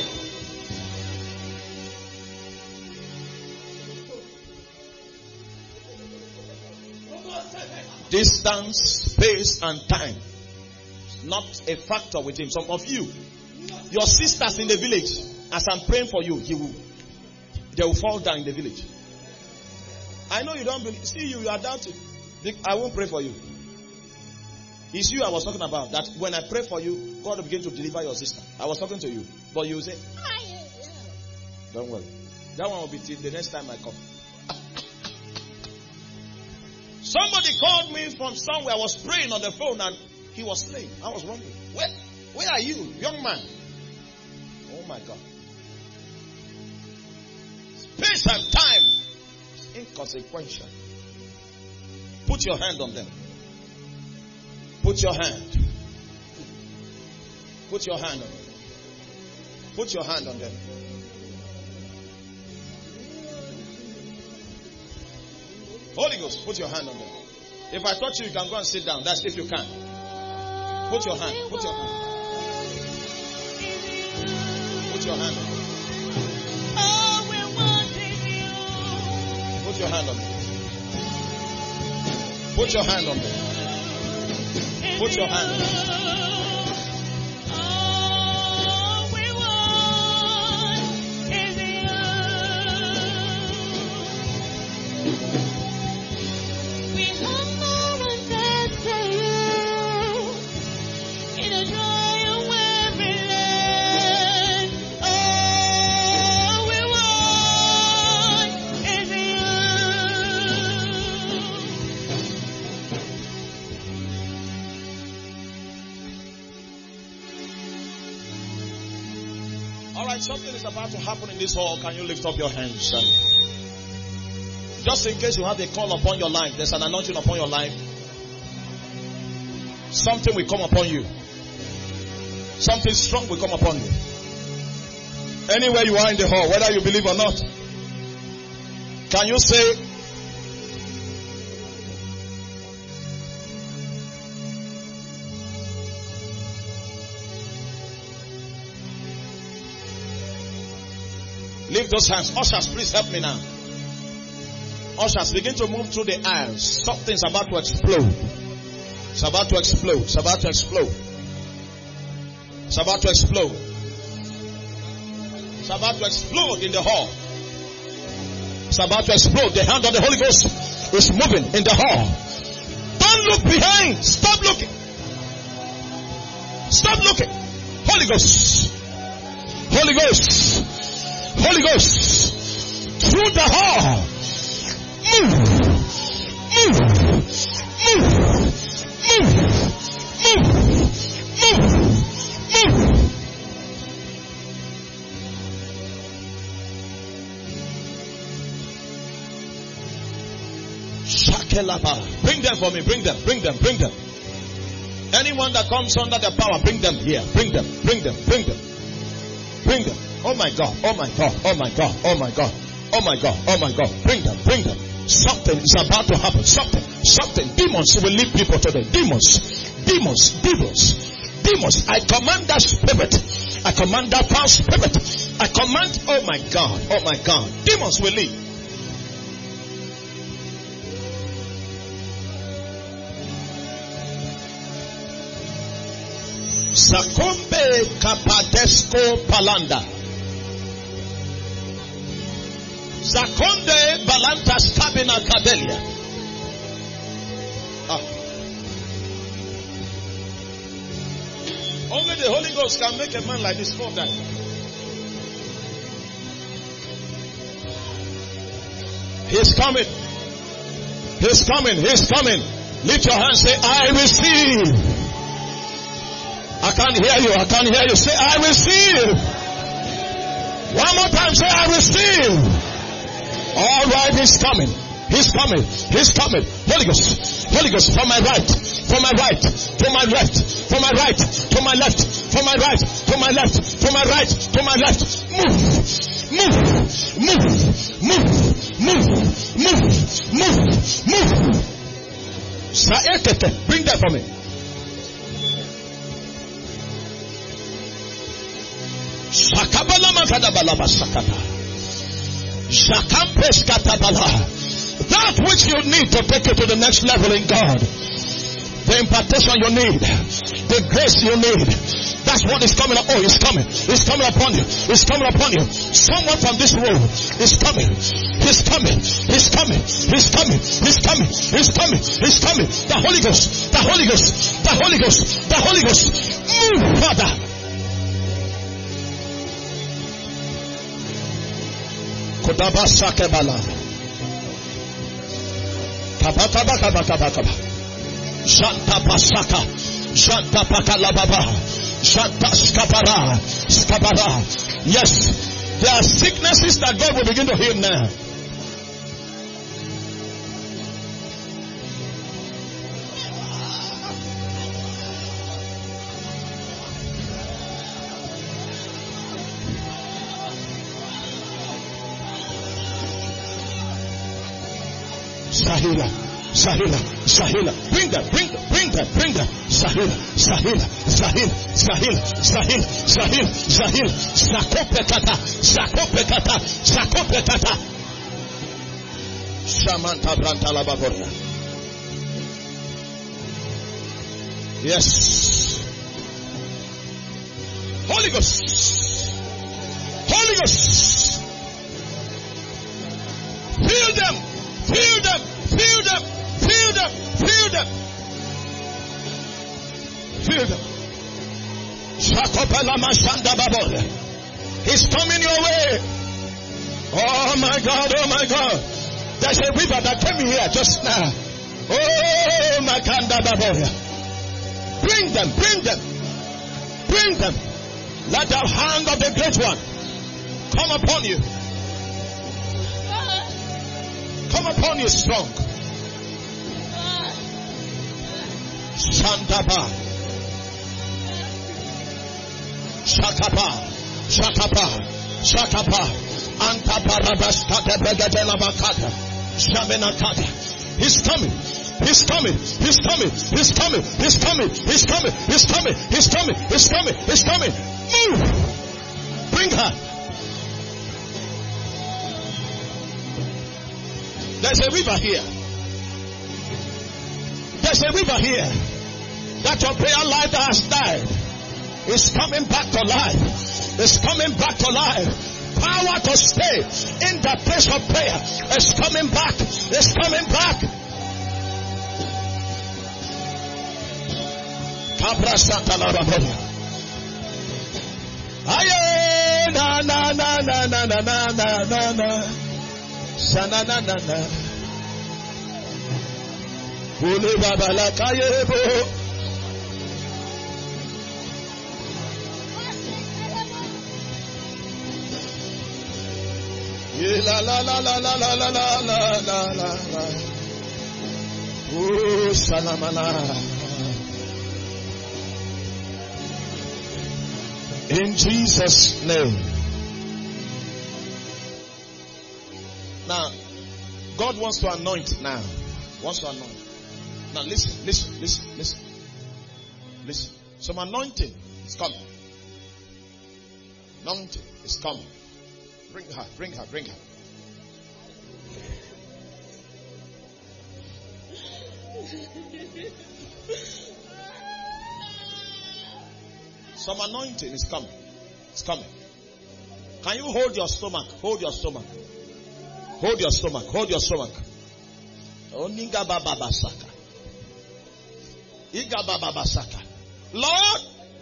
Distance, space, and time. Not a factor with him. Some of you, your sisters in the village, as I'm praying for you, they will fall down in the village. I know you don't believe. See, you are doubting. I won't pray for you. It's you I was talking about. That when I pray for you, God will begin to deliver your sister. I was talking to you. But you say, don't worry. That one will be till the next time I come. Somebody called me from somewhere. I was praying on the phone and he was praying. I was wondering, where are you, young man? Oh my God. Space and time is inconsequential. Put your hand on them. Put your hand. Put your hand on them. Put your hand on them. Holy Ghost, put your hand on them. If I touch you, you can go and sit down. That's if you can. Put your hand. Put your hand. Put your hand on them. Put your hand on them. Put your hand on them. Put your hand on them. Something is about to happen in this hall. Can you lift up your hands? And just in case you have a call upon your life, there's an anointing upon your life. Something will come upon you. Something strong will come upon you. Anywhere you are in the hall, whether you believe or not, can you say, lift those hands. Ushers, please help me now. Ushers, begin to move through the aisles. Something's about to explode. It's about to explode. It's about to explode. It's about to explode. It's about to explode in the hall. It's about to explode. The hand of the Holy Ghost is moving in the hall. Don't look behind. Stop looking. Stop looking. Holy Ghost. Holy Ghost. Holy Ghost. Through the hall. Move. Move. Move. Move. Move. Move. Move. Bring them for me. Bring them. Bring them. Bring them. Anyone that comes under the power, bring them here. Bring them. Bring them. Bring them. Bring them. Oh my God. Oh my God. Oh my God. Oh my God. Oh my God. Oh my God. Bring them. Bring them. Something is about to happen. Something. Something. Demons will lead people today. Demons. Demons. Demons. Demons. I command that spirit. I command that foul spirit. I command. Oh my God. Oh my God. Demons will lead. Sakombe Kapadesko Palanda. Zakonde Balantas Kabina Kadelia. Only the Holy Ghost can make a man like this fall down. He's coming. He's coming. He's coming. Lift your hands, say, I receive. I can't hear you. I can't hear you. Say, I receive. One more time, say, I receive. All right, he's coming. He's coming. He's coming. Holy Ghost. Holy Ghost, from my right. From my right. To my left. From my right. To my left. From my right. To my left. From my right. To my left. Move. Move. Move. Move. Move. Move. Move. Move. Bring that for me. That which you need to take you to the next level in God, the impartation you need, the grace you need, that's what is coming up. Oh, it's coming. It's coming upon you. It's coming upon you. Someone from this room is coming. He's coming. He's coming. He's coming. He's coming. He's coming. He's coming. The Holy Ghost. The Holy Ghost. The Holy Ghost. The Holy Ghost. Move, Father. Kodabasakebala. Kabakabakabakabakaba. Shanta Pasaka. Shanta Pakalababa. Shanta Skabara. Skabara. Yes. There are sicknesses that God will begin to heal now. Sahila, Sahila, Sahila, bring them, bring them, bring them, bring them. Sahila, Sahila, Sahila, Sahila, Sahila, Sahila, Sahila, Sakopekata, Sakopekata, Sakopekata. Shamanta Brantala Baboria. Yes. Holy Ghost. Holy Ghost. Fill them. Fill them, fill them, fill them, fill them, fill them. He's coming your way. Oh my God, oh my God. There's a river that came here just now. Oh my Kanda Baboria. Bring them, bring them, bring them. Let the hand of the great one come upon you. Come upon you strong. Shandaba. Shakapa. Shakapa. Shakapa. Antaparabashkata Begatela Bakata. Shamenakata. He's coming. He's coming. He's coming. He's coming. He's coming. He's coming. He's coming. He's coming. He's coming. He's coming. Move. Bring her. There's a river here. There's a river here. That your prayer life that has died is coming back to life. It's coming back to life. Power to stay in the place of prayer is coming back. It's coming back. Cabra Santa Larabonia. Aye. na na na na na na na na na na. Shana na na na. Ule baba la kayebo. La la la la la la la la la la la. Oh, salamana. In Jesus' name. Now, God wants to anoint now. Wants to anoint. Now listen. Some anointing is coming. Anointing is coming. Bring her. Some anointing is coming. It's coming. Can you hold your stomach? Hold your stomach. Oninga baba basaka. Iga baba basaka. Lord,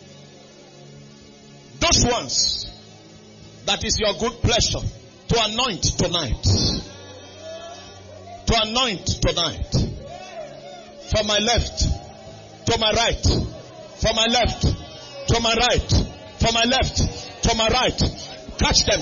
those ones that is your good pleasure to anoint tonight. To anoint tonight. From my left to my right. From my left to my right. From my left to my right. Catch them.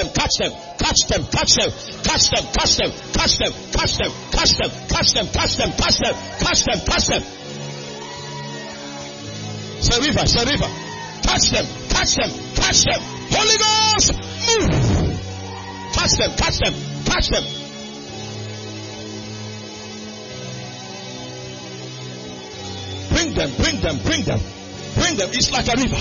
Sharifa. Catch them. Holy Ghost, move. Catch them. Bring them. It's like a river.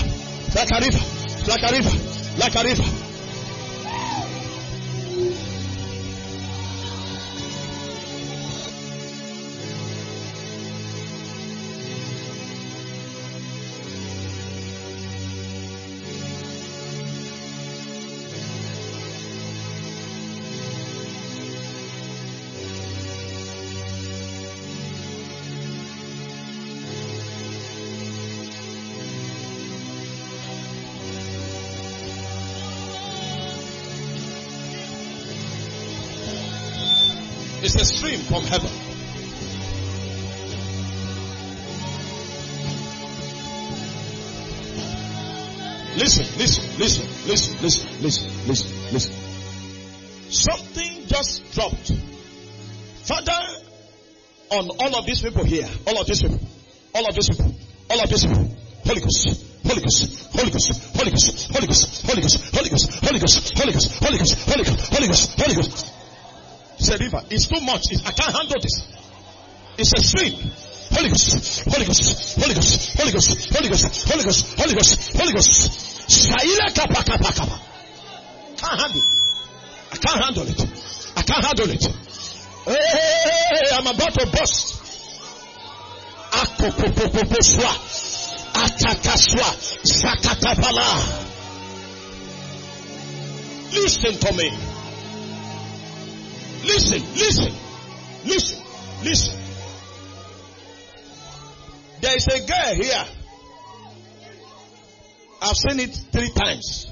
It's a stream from heaven. Listen. Something just dropped. Father, on all of these people here, all of these people. Holy Ghost. It's a river. It's too much. I can't handle this. It's a stream. Holy Ghost. Shaila kapa. I can't handle it. Hey, I'm about to burst. Akopopoposwa. Atakaswa. Sakatapala. Listen to me. Listen. There is a girl here. I've seen it 3 times.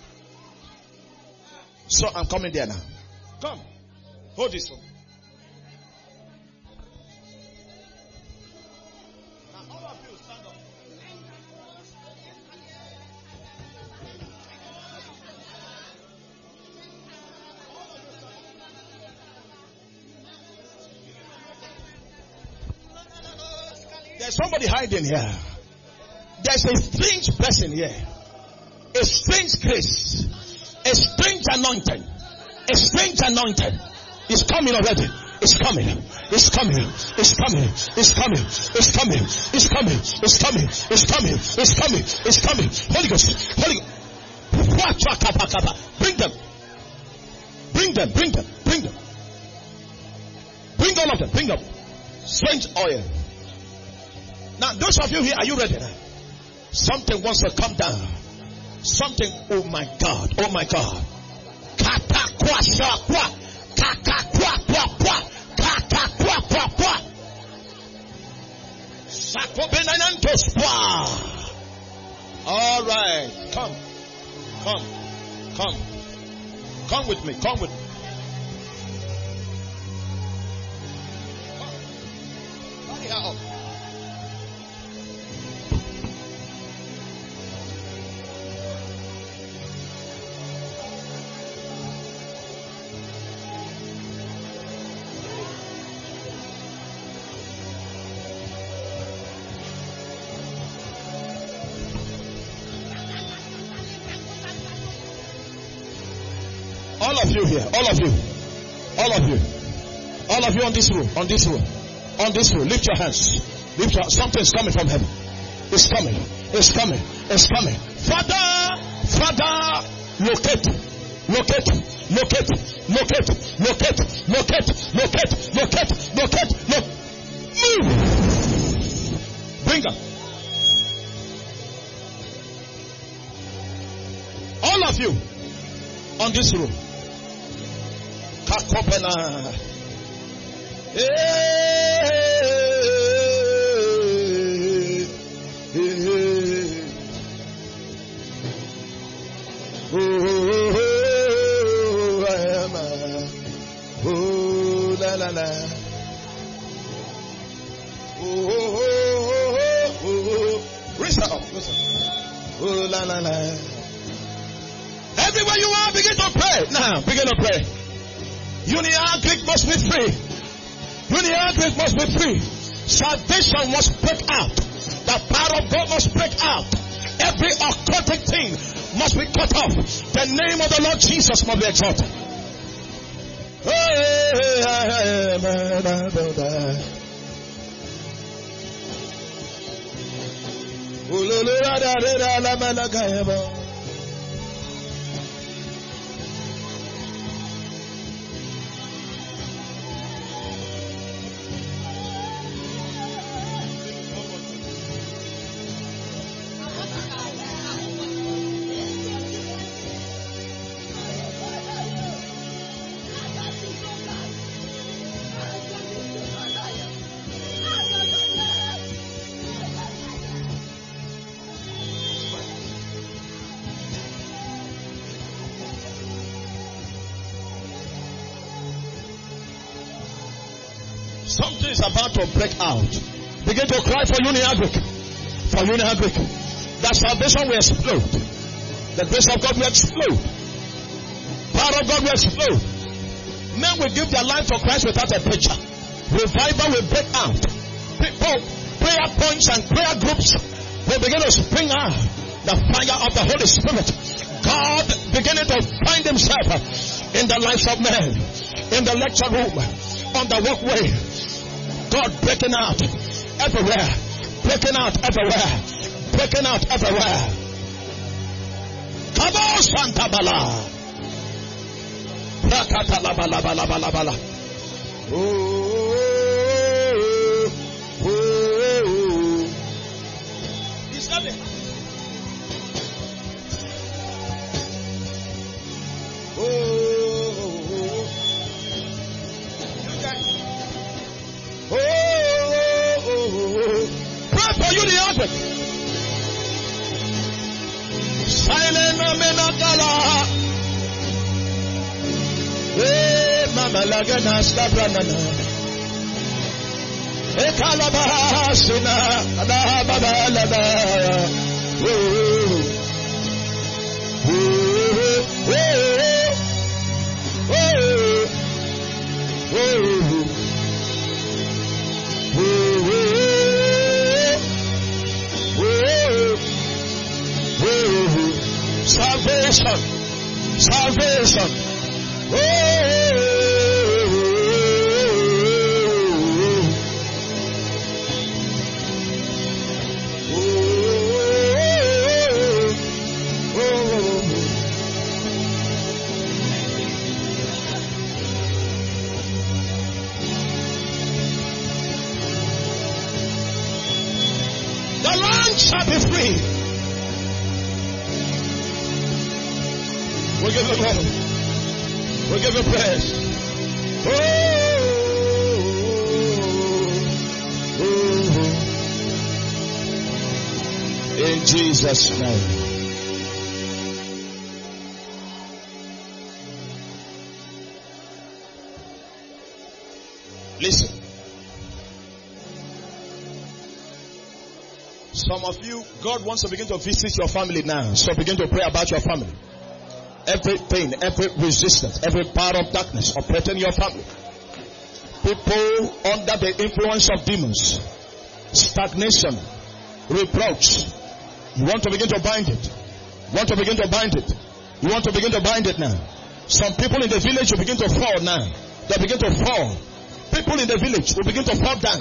So I'm coming there now. Come. Hold this one. Now all of you stand up. There's somebody hiding here. There's a strange person here. A strange grace. A strange anointing. It's coming already. It's coming. Holy Ghost. Bring them. Bring all of them. Bring them. Strange oil. Now, those of you here, are you ready now? Something wants to come down. Something, oh my God. All right, come. Come with me. Come with me. Carry her up. All of you here, all of you, all of you, all of you on this room, on this room, on this room, lift your hands. Lift your, something's coming from heaven. It's coming, it's coming, it's coming. Father, Father, locate, locate, locate, locate, locate, locate, locate, locate, locate, locate. Move. Bring her. All of you on this room. Kakopena. La la. Raise her up. Oh la la la. Everywhere you are, begin to pray. Now, begin to pray. Union Greek must be free. Union Greek must be free. Salvation must break out. The power of God must break out. Every occultic thing must be cut off. The name of the Lord Jesus must be exalted. Something is about to break out. Begin to cry for Union Greek. For Union Greek. That salvation will explode. The grace of God will explode. Power of God will explode. Men will give their life to Christ without a preacher. Revival will break out. People, prayer points and prayer groups will begin to spring out. The fire of the Holy Spirit. God beginning to find himself in the lives of men. In the lecture room. On the walkway. God breaking out everywhere. Breaking out everywhere. Breaking out everywhere. Come on, Santa Bala. Rakata la bala bala bala bala. He's coming. Pray for you, the other. Silent Menakala. Mama Lagana Stabranana. Ekalabasina. Adababalada. Salvation, salvation. The land shall be free. We'll give it love. We'll give it praise. In Jesus' name. Listen. Some of you, God wants to begin to visit your family now. So begin to pray about your family. Everything, every resistance, every power of darkness operating in your family. People under the influence of demons, stagnation, reproach. You want to begin to bind it. You want to begin to bind it. You want to begin to bind it now. Some people in the village will begin to fall now. They begin to fall. People in the village will begin to fall down.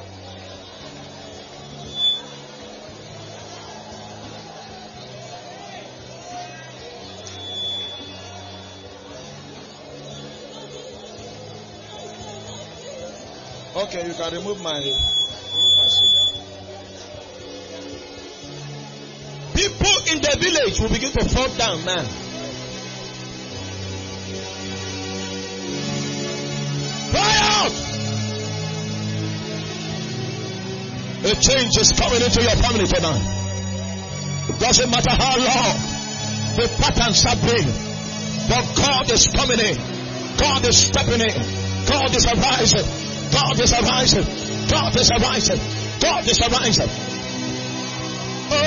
Okay, you can remove my cigar. People in the village will begin to fall down now. Cry out! A change is coming into your family tonight. It doesn't matter how long the patterns have been, but God is coming in. God is stepping in. God is arising. God is arising. God is arising. God is arising. Oh,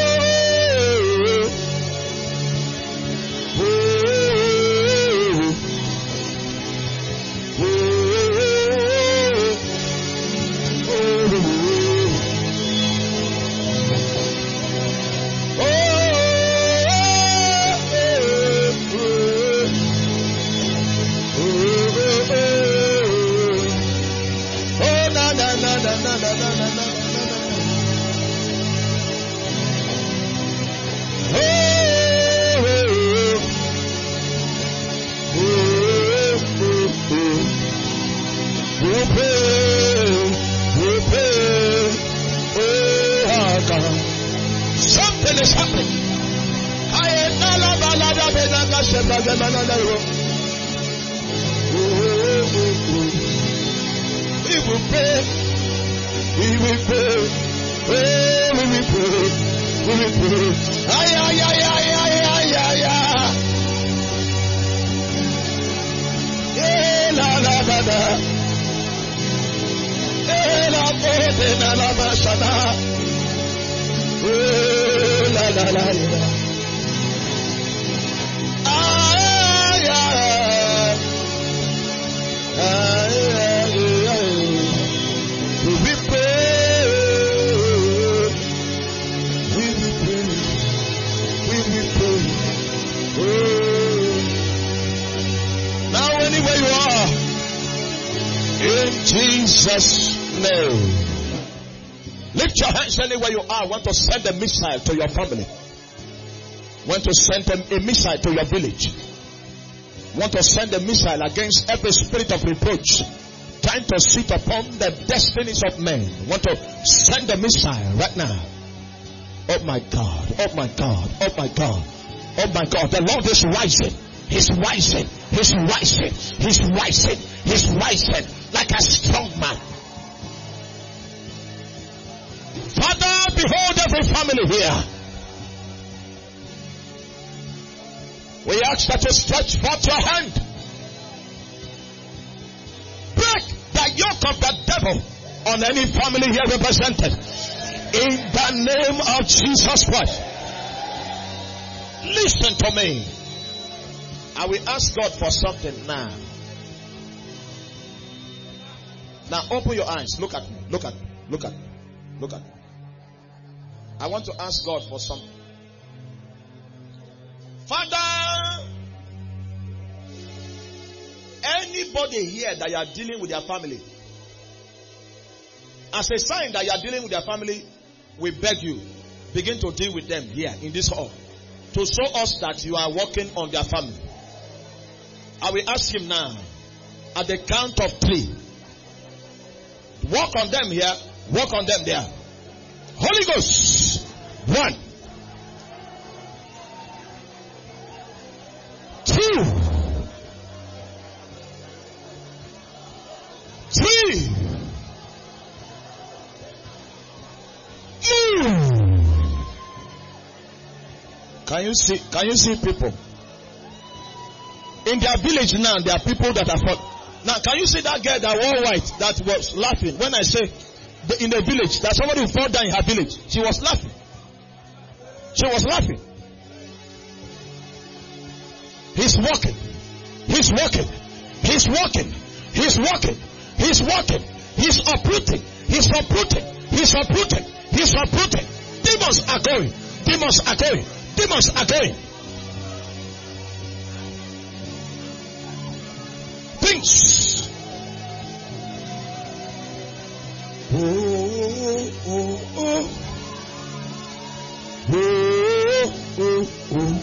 oh, oh, something is happening. We will pray. We will pray. We will pray. We will pray. Ay, ay, ay, ay, ay, ay, ay, ay. Eh, la, la, la, la. Eh, la, bote, na, la, basana. Eh, la, la, la, la. Ay, ay, ay, ay, ay. We will pray. We will pray. We will pray. Oh. Now, anywhere you are, in Jesus' name, lift your hands anywhere you are. Want to send a missile to your family. Want to send a missile to your village. Want to send a missile against every spirit of reproach trying to sit upon the destinies of men. Want to send a missile right now. Oh my God, oh my God, oh my God, oh my God. The Lord is rising. He's rising. He's rising. He's rising. He's rising like a strong man. Father, behold every family here. We ask that you stretch forth your hand. Break the yoke of the devil on any family here represented. In the name of Jesus Christ. Listen to me. I will ask God for something now. Now open your eyes. Look at me. Look at me. Look at me. Look at me. I want to ask God for something. Father, anybody here that you are dealing with their family, as a sign that you are dealing with their family, we beg you, begin to deal with them here in this hall to show us that you are working on their family. I will ask him now, at the count of 3, work on them here, work on them there. Holy Ghost, 1, 2, 3. Can you see people? In their village now, there are people that are Now, can you see that girl that wore white that was laughing when I say in a village that somebody will fall down in her village? She was laughing. She was laughing. He's walking. He's walking. He's walking. He's walking. He's walking. He's uprooting. He's uprooting. He's uprooting. He's uprooting. Demons are going. Demons are going. Demons are going. Things. Oh, oh, oh. Oh, oh, oh.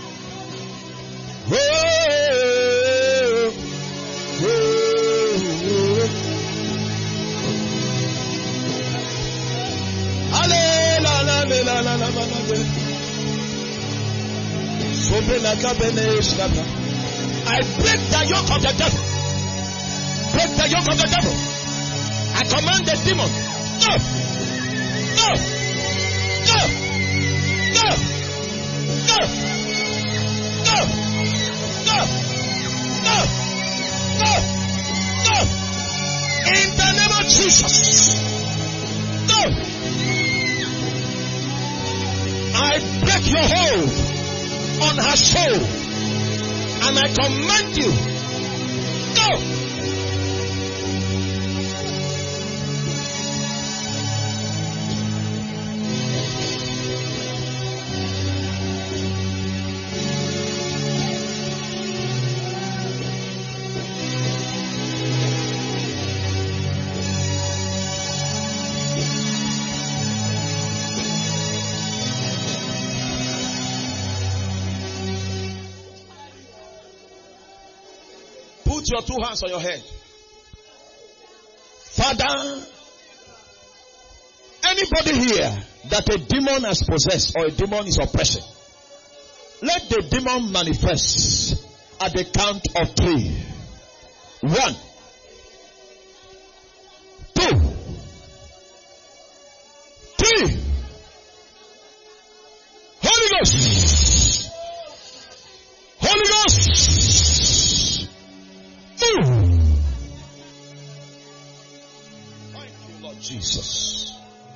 I break the yoke of the devil. Break the yoke of the devil. I command the demon. Go. Go. Go. Go. Go. Go. Go. Go. Go. Go. In the name of Jesus. Go. I break your hold on her soul, and I command you, go. Put your 2 hands on your head. Father, anybody here that a demon has possessed or a demon is oppressing, let the demon manifest at the count of 3. 1, 2, 3. Holy Ghost. Holy Ghost. Move. Thank you, Lord Jesus.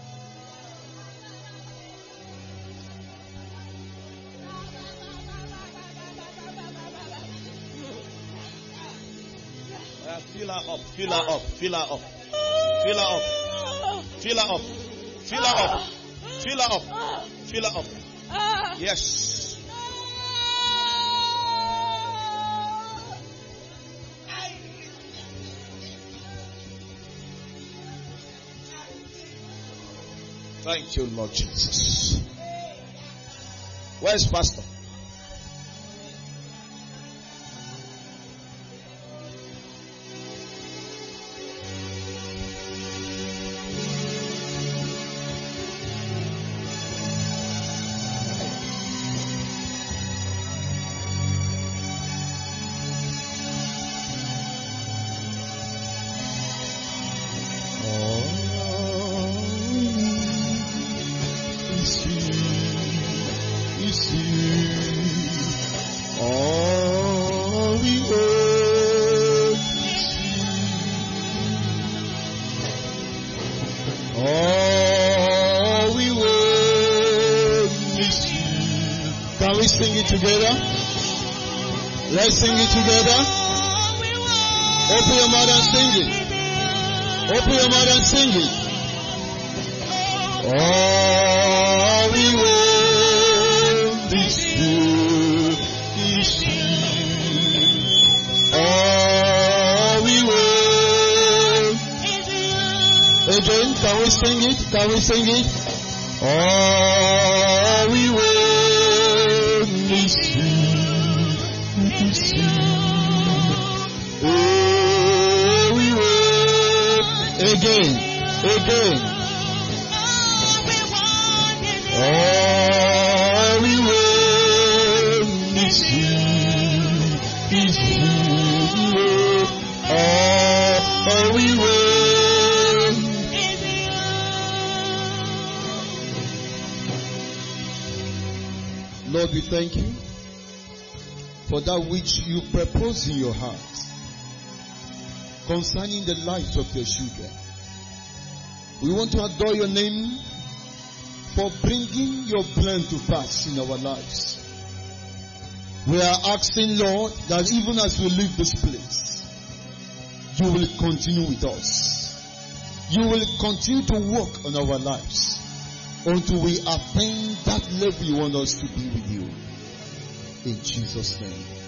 Fill her up, fill her up, fill her up, fill her up, fill her up, fill her up, fill her up, fill her up. Yes. Thank you, Lord Jesus. Where's Pastor? Together. Let's sing it together. Open your mouth and sing it. Open your mouth and sing it. All we want is you. All we want is you. Again, can we sing it? Can we sing it? All we want. Again. All we want is you. All we want is you. Lord, we thank you for that which you purpose in your heart. concerning the lives of your children. We want to adore your name for bringing your plan to pass in our lives. We are asking, Lord, that even as we leave this place, you will continue with us. You will continue to work on our lives until we attain that level you want us to be with you. In Jesus' name.